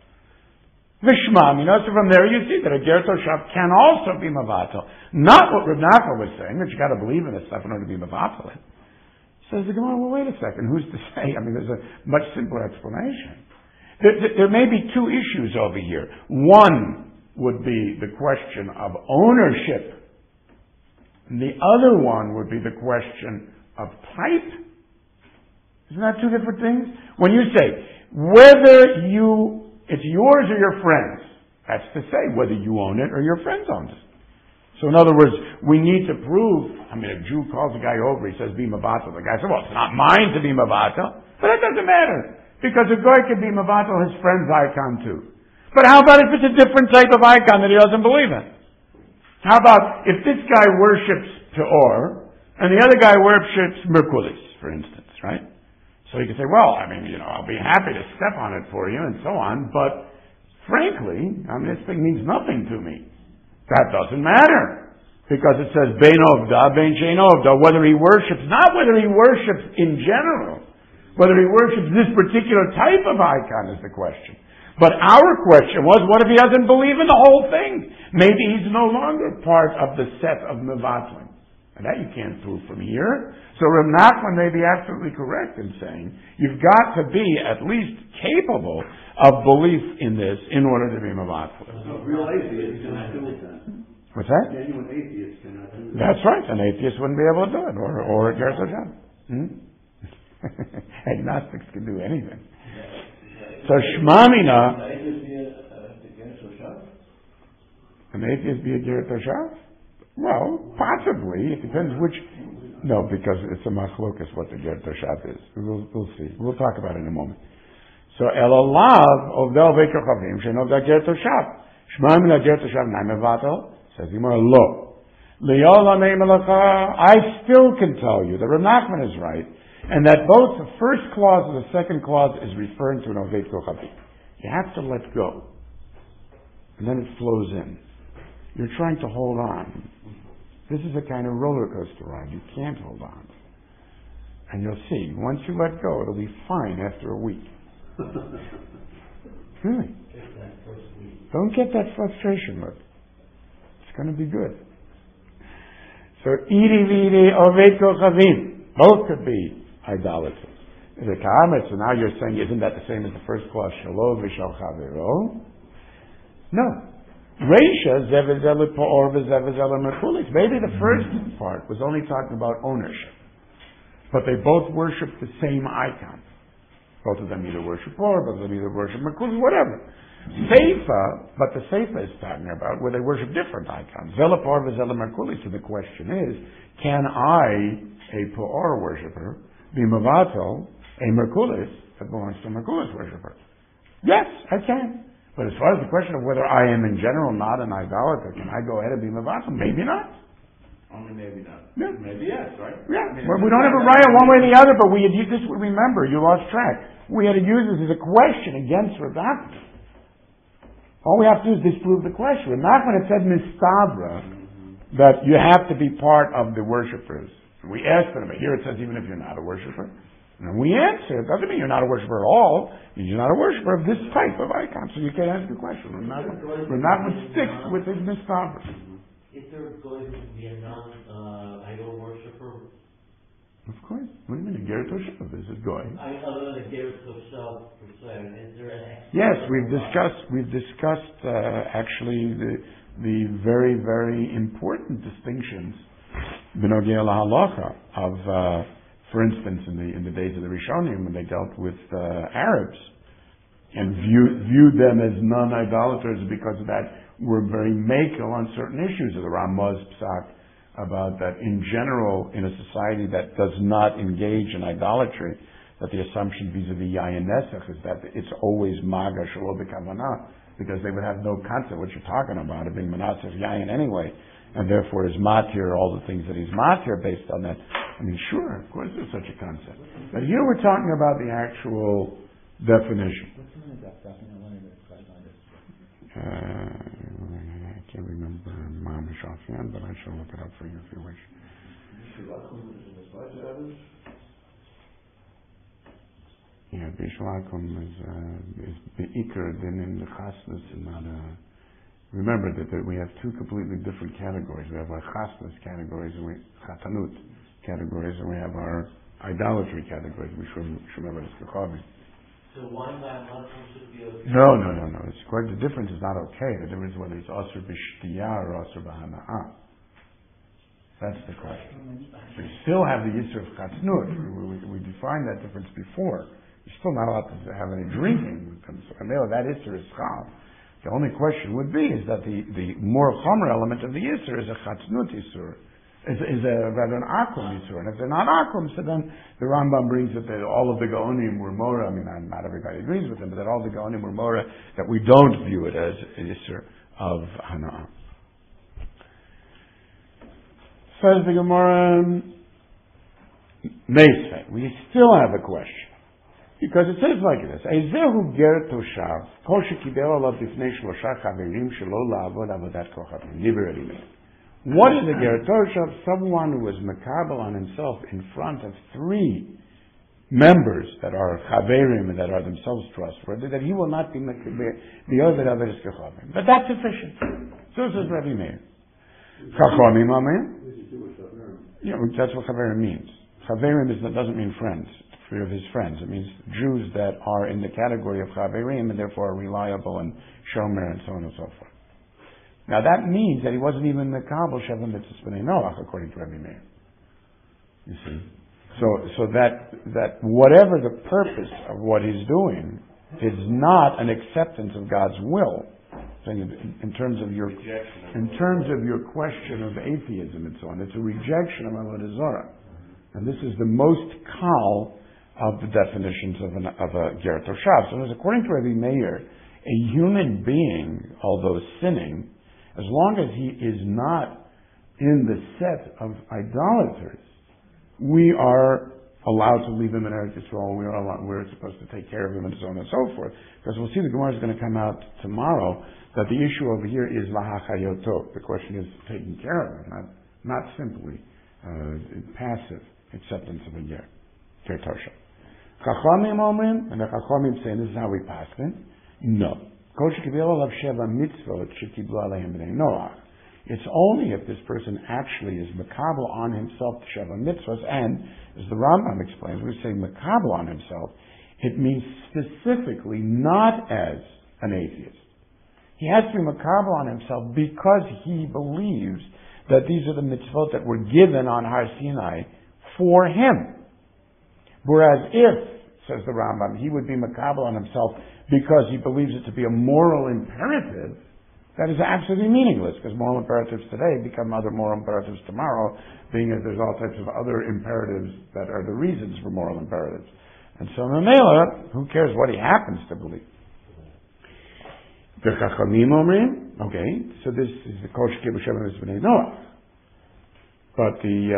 D: Vishma, so from there you see that a Ger Toshav can also be Mavatel. Not what Reb Nachman was saying, that you got to believe in this stuff in order to be Mavatel. Says the Gemara, well wait a second, who's to say? There's a much simpler explanation. There may be two issues over here. One would be the question of ownership. And the other one would be the question of type. Isn't that two different things? When you say, whether it's yours or your friend's, that's to say whether you own it or your friends own it. So in other words, we need to prove, a Jew calls a guy over, he says, be mevatel. The guy says, well, it's not mine to be mevatel. But that doesn't matter. Because a guy could be mevatel his friend's icon too. But how about if it's a different type of icon that he doesn't believe in? How about if this guy worships Peor and the other guy worships Merkulis, for instance, right? So he could say, well, I'll be happy to step on it for you and so on, but frankly, this thing means nothing to me. That doesn't matter. Because it says, Bein Ovda, Bein She'ein Ovda, whether he worships, not whether he worships in general. Whether he worships this particular type of icon is the question. But our question was, what if he doesn't believe in the whole thing? Maybe he's no longer part of the set of mevatlim. And that you can't prove from here. So Reb Nachman may be absolutely correct in saying, you've got to be at least capable of belief in this in order to be mevatlim.
F: So real atheists cannot do that.
D: What's that?
F: Genuine atheists cannot do that.
D: That's right. An atheist wouldn't be able to do it. Or a Ger Toshav. Agnostics can do anything. So Shmamina. An atheist be a Ger Toshav? Well, possibly. It depends which. No, because it's a machlokas what the Ger Toshav is. We'll see. We'll talk about it in a moment. So Elalav of Del Vekochavim Shenov Da Ger Toshav. Shmamina Ger Toshav Naimevatel says Gemara Lo. I still can tell you that Reb Nachman is right. And that both the first clause and the second clause is referring to an Oved Kochavim. You have to let go. And then it flows in. You're trying to hold on. This is a kind of roller coaster ride. You can't hold on. And you'll see, once you let go, it'll be fine after a week. Really. Don't get that frustration, look. It's going to be good. So, iri viri oved kochavim. Both could be idolaters. The Ka'amet, so now you're saying, isn't that the same as the first clause? Shelo v'shal chavero? No. Reisha, zevezele po'or v'zevezele merkulis. Maybe the first part was only talking about ownership. But they both worship the same icon. Both of them either worship po'or, both of them either worship merkulis, whatever. Seifa, but the Seifa is talking about where they worship different icons. Zele po'or v'zele merkulis. So the question is, can I, a po'or worshiper, be mavatel a merkulis that belongs to a merkulis worshiper? Yes, I can. But as far as the question of whether I am in general not an idolater, can I go ahead and be mavatel? Maybe not.
F: Only maybe not.
D: Yeah.
F: Maybe yes, right?
D: Yeah. Well, we don't have a right one way or the other, but we had used this. Remember, you lost track. We had to use this as a question against Rav Nachman. All we have to do is disprove the question. Rav Nachman had said mistabra that you have to be part of the worshippers. We asked them, but here it says even if you're not a worshiper. And we answer, it doesn't mean you're not a worshiper at all. It means you're not a worshiper of this type of icon. So you can't ask the question. Rav Nachman sticks with his mistabra.
G: Is there going to be a non-idol worshiper?
D: Of course. What do you mean? A Ger Toshav is a goy.
G: Other than a Ger Toshav per se, is there an
D: Yes, we've discussed actually the very, very important distinctions b'nogei lahalacha of, for instance, in the days of the Rishonim when they dealt with Arabs and viewed them as non-idolaters because of that, were very makel on certain issues of the Ramaz Psak about that in general in a society that does not engage in idolatry, that the assumption vis-a-vis Yayin Nesach is that it's always Maga Shelo B'Kavanah, because they would have no concept what you're talking about, it being Manasseh Yayin anyway, and therefore is matir, all the things that he's matir based on that. I mean, sure, of course there's such a concept. But here we're talking about the actual definition. I can't remember Mamish offhand, but I shall look it up for you if you wish. Yeah, Bishwakum is the Iker, then in the Chasnas and not a... Remember that we have two completely different categories. We have our Chasnas categories and Chatanut categories, and we have our idolatry categories, which remember is Kechavim.
G: So one by one should be okay?
D: No. It's quite, the difference is not okay. The difference is whether it's Asr B'Shtiyah or Asr B'Hana'ah. That's the question. We still have the Yisr of Chatznut. We defined that difference before. You're still not allowed to have any drinking. So that Yisr is Chav. The only question would be is that the more Chomer element of the Yisr is a Chatznut Yisr. Is rather an Akum Yisur. And if they're not Akum, so then the Rambam brings it that all of the Gaonim were Mora. I mean, not everybody agrees with him, but that all the Gaonim were Mora, that we don't view it as a Yisur of Hana'ah. Says the Gemara, Meisvei, we still have a question. Because it says like this, Ezehu ger toshav, kol shekibel alav bifnei shlosha chaverim shelo la'avod avodat kochavim. Liberally made. What is a ger toshav? Someone who is makabel on himself in front of three members that are chaverim and that are themselves trustworthy, that he will not be b'yovet avodas kochavim. But that's sufficient. So says Rabbi Meir. Chachamim amen? Yeah, that's what chaverim means. Chaverim doesn't mean friends. Of his friends. It means Jews that are in the category of Chaverim and therefore are reliable and Shomer and so on and so forth. Now that means that he wasn't even the Kabul Shavim Mitzvah B'nai Noach, according to Rabbi Meir. You see? So that whatever the purpose of what he's doing is not an acceptance of God's will. In terms of your question of atheism and so on. It's a rejection of Avodah Zarah. And this is the most kal of the definitions of a Ger Toshav. So according to Rabbi Meir, a human being, although sinning, as long as he is not in the set of idolaters, we are allowed to leave him in Eretz Yisrael. We're supposed to take care of him and so on and so forth. Because we'll see the Gemara is going to come out tomorrow that the issue over here is lahachayoto. The question is taking care of him, not simply passive acceptance of a Ger Toshav. Chachamim omrim, and the Chachamim say, this is how we pass it. No. It's only if this person actually is makabel on himself to Sheva mitzvahs, and, as the Rambam explains, when we say makabel on himself, it means specifically not as an atheist. He has to be makabel on himself because he believes that these are the mitzvot that were given on Har Sinai for him. Whereas if, says the Rambam, he would be makabel on himself because he believes it to be a moral imperative, that is absolutely meaningless, because moral imperatives today become other moral imperatives tomorrow, being that there's all types of other imperatives that are the reasons for moral imperatives. And so Mamela, who cares what he happens to believe? The Chachamim Omrim, okay, so this is the Kol Shekeh B'Shem B'nei Noach. But the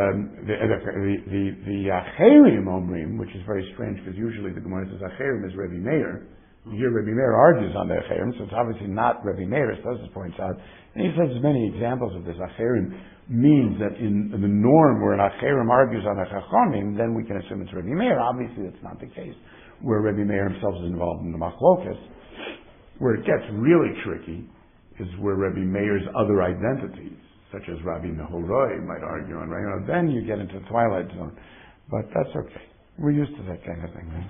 D: Acherim Omrim, which is very strange, because usually the Gemara says Acherim is Rebbe Meir. Here Rebbe Meir argues on the Acherim, so it's obviously not Rebbe Meir, as Tosfos points out. And he says many examples of this. Acherim means that in the norm where an Acherim argues on a Chachamim, then we can assume it's Rebbe Meir. Obviously that's not the case, where Rebbe Meir himself is involved in the Machlokas. Where it gets really tricky is where Rebbe Meir's other identities, such as Rabbi Nehoroi might argue on, right? Then you get into the twilight zone. But that's okay. We're used to that kind of thing, right?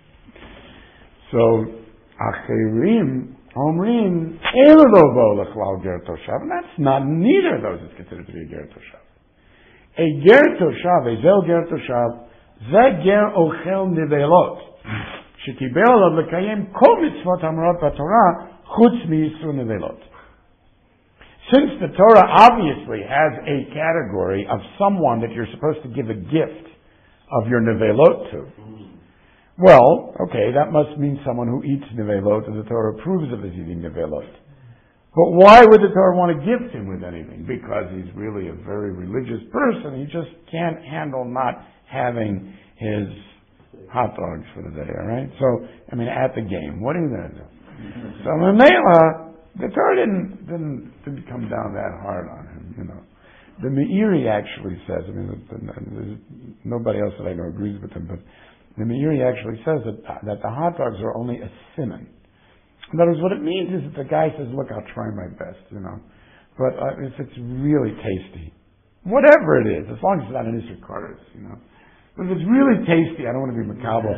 D: So, Acherim, Omrim, Elovo Lechlal Ger Toshav, and that's not, neither of those is considered to be a Ger Toshav. A Ger Toshav, a Zel Ger Toshav, Ze Ger Ochel Nivelot, Shekiber Olav Lekayem Kol Mitzvot Amrot BaTorah, Chutz MiYisur Nivelot. Since the Torah obviously has a category of someone that you're supposed to give a gift of your Nivelot to, well, okay, that must mean someone who eats Nivelot, and the Torah approves of his eating Nivelot. But why would the Torah want to gift him with anything? Because he's really a very religious person. He just can't handle not having his hot dogs for the day, all right? So, I mean, at the game, what are you going to do? So, Mamela, the Torah didn't come down that hard on him, you know. The Meiri actually says, I mean, there's nobody else that I know agrees with him, but the Meiri actually says that the hot dogs are only a siman. In other words, what it means is that the guy says, look, I'll try my best, you know. But if it's really tasty, whatever it is, as long as it's not an Isser Koros, you know. But if it's really tasty, I don't want to be macabre.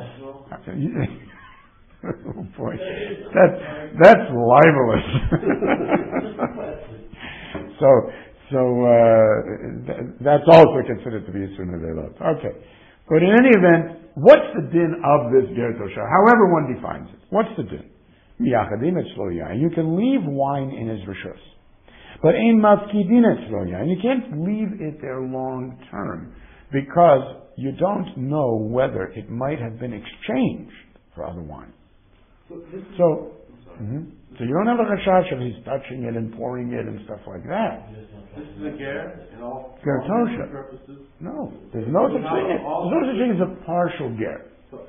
D: Oh boy, that's libelous. That's also considered to be a Sunnah Veilot. Okay. But in any event, what's the din of this Ger Toshav? However one defines it. What's the din? You can leave wine in his rishus. But ein mafkidin etzlo yain. You can't leave it there long term because you don't know whether it might have been exchanged for other wine. So you don't have a chashash of he's touching it and pouring it and stuff like that.
F: This is a ger in all
D: purposes? No. There's no such thing as a partial ger.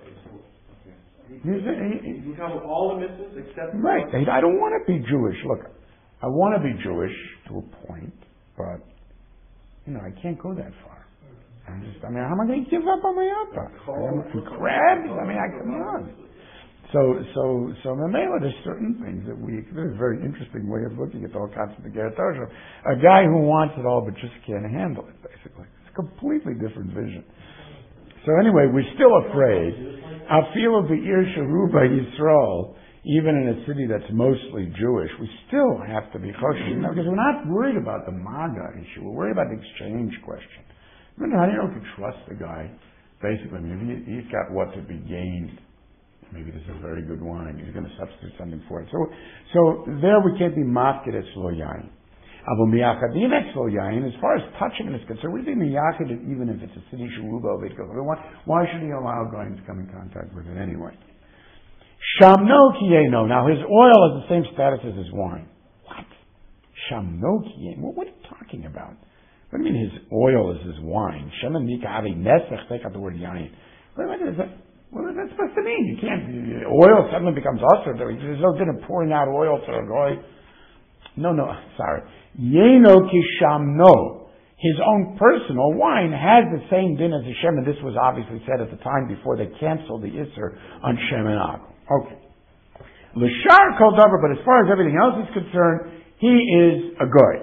F: You cover all the mitzvahs except...
D: Right. I don't want to be Jewish. Look, I want to be Jewish to a point, but, you know, I can't go that far. How am I going to give up on my Yata? Crabs? Come on. So Mamela, there's certain things that there's a very interesting way of looking at the whole concept of Ger Toshav. A guy who wants it all but just can't handle it, basically. It's a completely different vision. So anyway, we're still afraid. I feel of the Ir Sharuba Yisrael, even in a city that's mostly Jewish, we still have to be choshesh. Because we're not worried about the MAGA issue. We're worried about the exchange question. How do you know if you trust the guy? Basically, he's got what to be gained. Maybe this is very good wine. He's going to substitute something for it. So there we can't be mafkid et lo yain. Abu miyachadin et lo yain. As far as touching it is concerned, we be miyachid even if it's a city sharuba of it. Why should he allow going to come in contact with it anyway? Shamno kiyeno. Now his oil has the same status as his wine. What? Shamno kiyeno. What are you talking about? What do you mean his oil is his wine? Shemen nikavi nesach. Take out the word yain. What is that? What is that supposed to mean? You can't, oil suddenly becomes usher. There's no good in pouring out oil to a guy. No, sorry. Yeno kishamno. His own personal wine has the same din as the Shem, and this was obviously said at the time before they canceled the Isser on Shem and Ag. Okay. L'shar kol davar, but as far as everything else is concerned, he is a goy.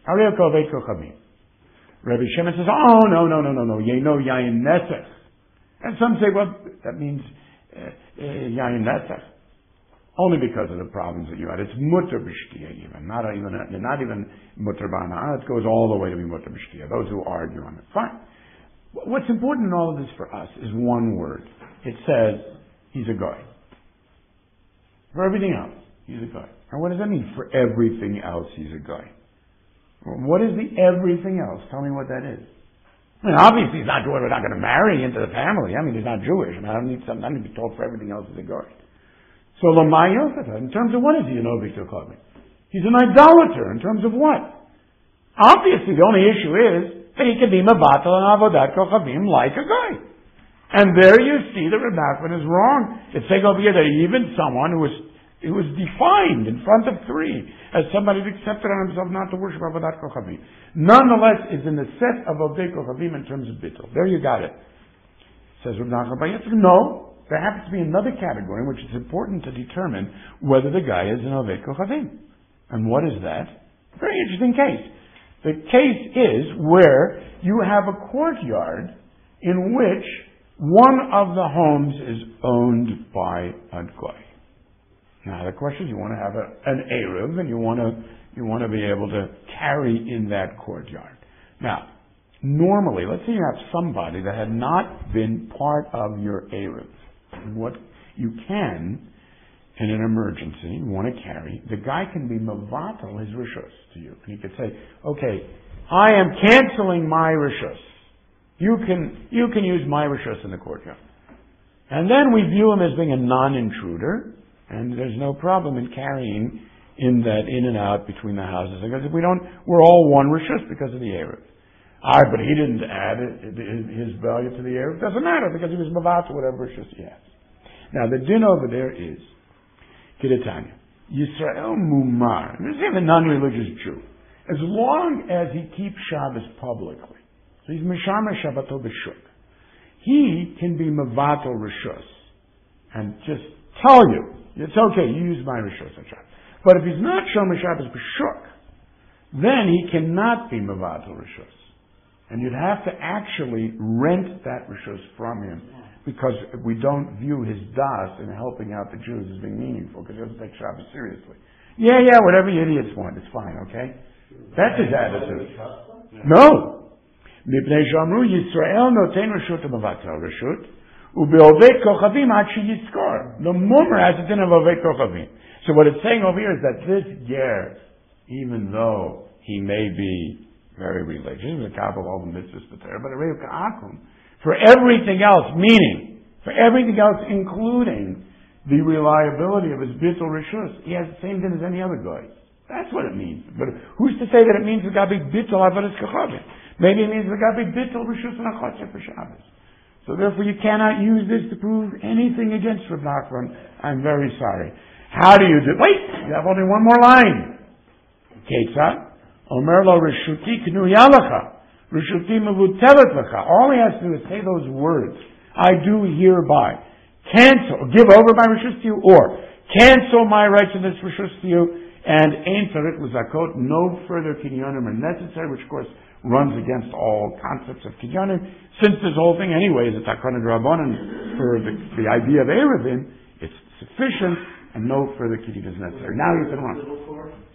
D: Harei Kovei Kochavim. Rabbi Shimon says, oh, no, Yeino Yain Nesech. And some say, well, that means Yain Nesech. Only because of the problems that you had. It's mutter b'shtiya even. Not even mutter b'hana'ah. It goes all the way to be mutter b'shtiya. Those who argue on it. Fine. What's important in all of this for us is one word. It says, he's a guy. For everything else, he's a guy. And what does that mean? For everything else, he's a guy. What is the everything else? Tell me what that is. I mean, obviously he's not Jewish. We're not going to marry into the family. I mean, he's not Jewish. I don't need to be told for everything else he's a guy. So, in terms of what is he an Ovei Kochavim? He's an idolater. In terms of what? Obviously, the only issue is that he can be Mevatel and Avodat Kochavim like a guy. And there you see that Reb Nachman is wrong. It's saying over here that even someone who was defined in front of three as somebody who accepted on himself not to worship Avodat Kochavim, nonetheless is in the set of Ovei Kochavim in terms of Bittul. There you got it. Says Reb Nachman, but yes, no. There happens to be another category in which it's important to determine whether the guy is an Ovei Kochavim. And what is that? Very interesting case. The case is where you have a courtyard in which one of the homes is owned by a guy. Now the question is, you want to have an Eruv, and you want to be able to carry in that courtyard. Now, normally, let's say you have somebody that had not been part of your Eruv. What you can, in an emergency, you want to carry, the guy can be mevatel his rishus to you. And he could say, okay, I am canceling my rishus. You can use my rishus in the courtyard. And then we view him as being a non-intruder, and there's no problem in carrying in and out between the houses. Because if we're all one rishus because of the Eruv. But he didn't add his value to the Eruv. It doesn't matter because he was mevatel whatever rishus he has. Now the din over there is Kidatanya. Yisrael Mumar. This is a non-religious Jew. As long as he keeps Shabbos publicly, so he's Mishamer Shabbato B'Shuk, he can be mevatel rishus and just tell you, it's okay, you use my rishus on Shabbos. But if he's not Shomer Shabbos B'Shuk, then he cannot be mevatel rishus. And you'd have to actually rent that rishus from him, because we don't view his das in helping out the Jews as being meaningful, because he doesn't take Shabbos seriously. Yeah, whatever you idiots want, it's fine, okay? That's his attitude. No! Mipnei Shamru Yisrael noten reshut mevatel reshut, ubeovei kochavim ad sheyiskor. The Mumar has a din of ovei kochavim. So what it's saying over here is that this ger, even though he may be very religious, the Kabbalah all the mitzvahs, but Arei Ka'akum, for everything else, meaning, for everything else, including the reliability of his bittul rishus, he has the same thing as any other guy. That's what it means. But who's to say that it means the got to be bittul avodas kochavim? Maybe it means the got to be bittul rishus and achotzer for Shabbos. So therefore, you cannot use this to prove anything against Reb Nachman. I'm very sorry. How do you do? Wait, you have only one more line. Ketzah omer lo rishuti knu yalacha. Rishuti mevutelet lecha. All he has to do is say those words. I do hereby cancel, give over my rishus to you, or cancel my righteousness rishus to you, and ein tzarich l'zakot. No further kinyanim are necessary, which of course runs against all concepts of kinyanim. Since this whole thing, anyway, is a takana d'rabbanan for the idea of eruvin, it's sufficient, and no further kinyan is necessary. Now you can run.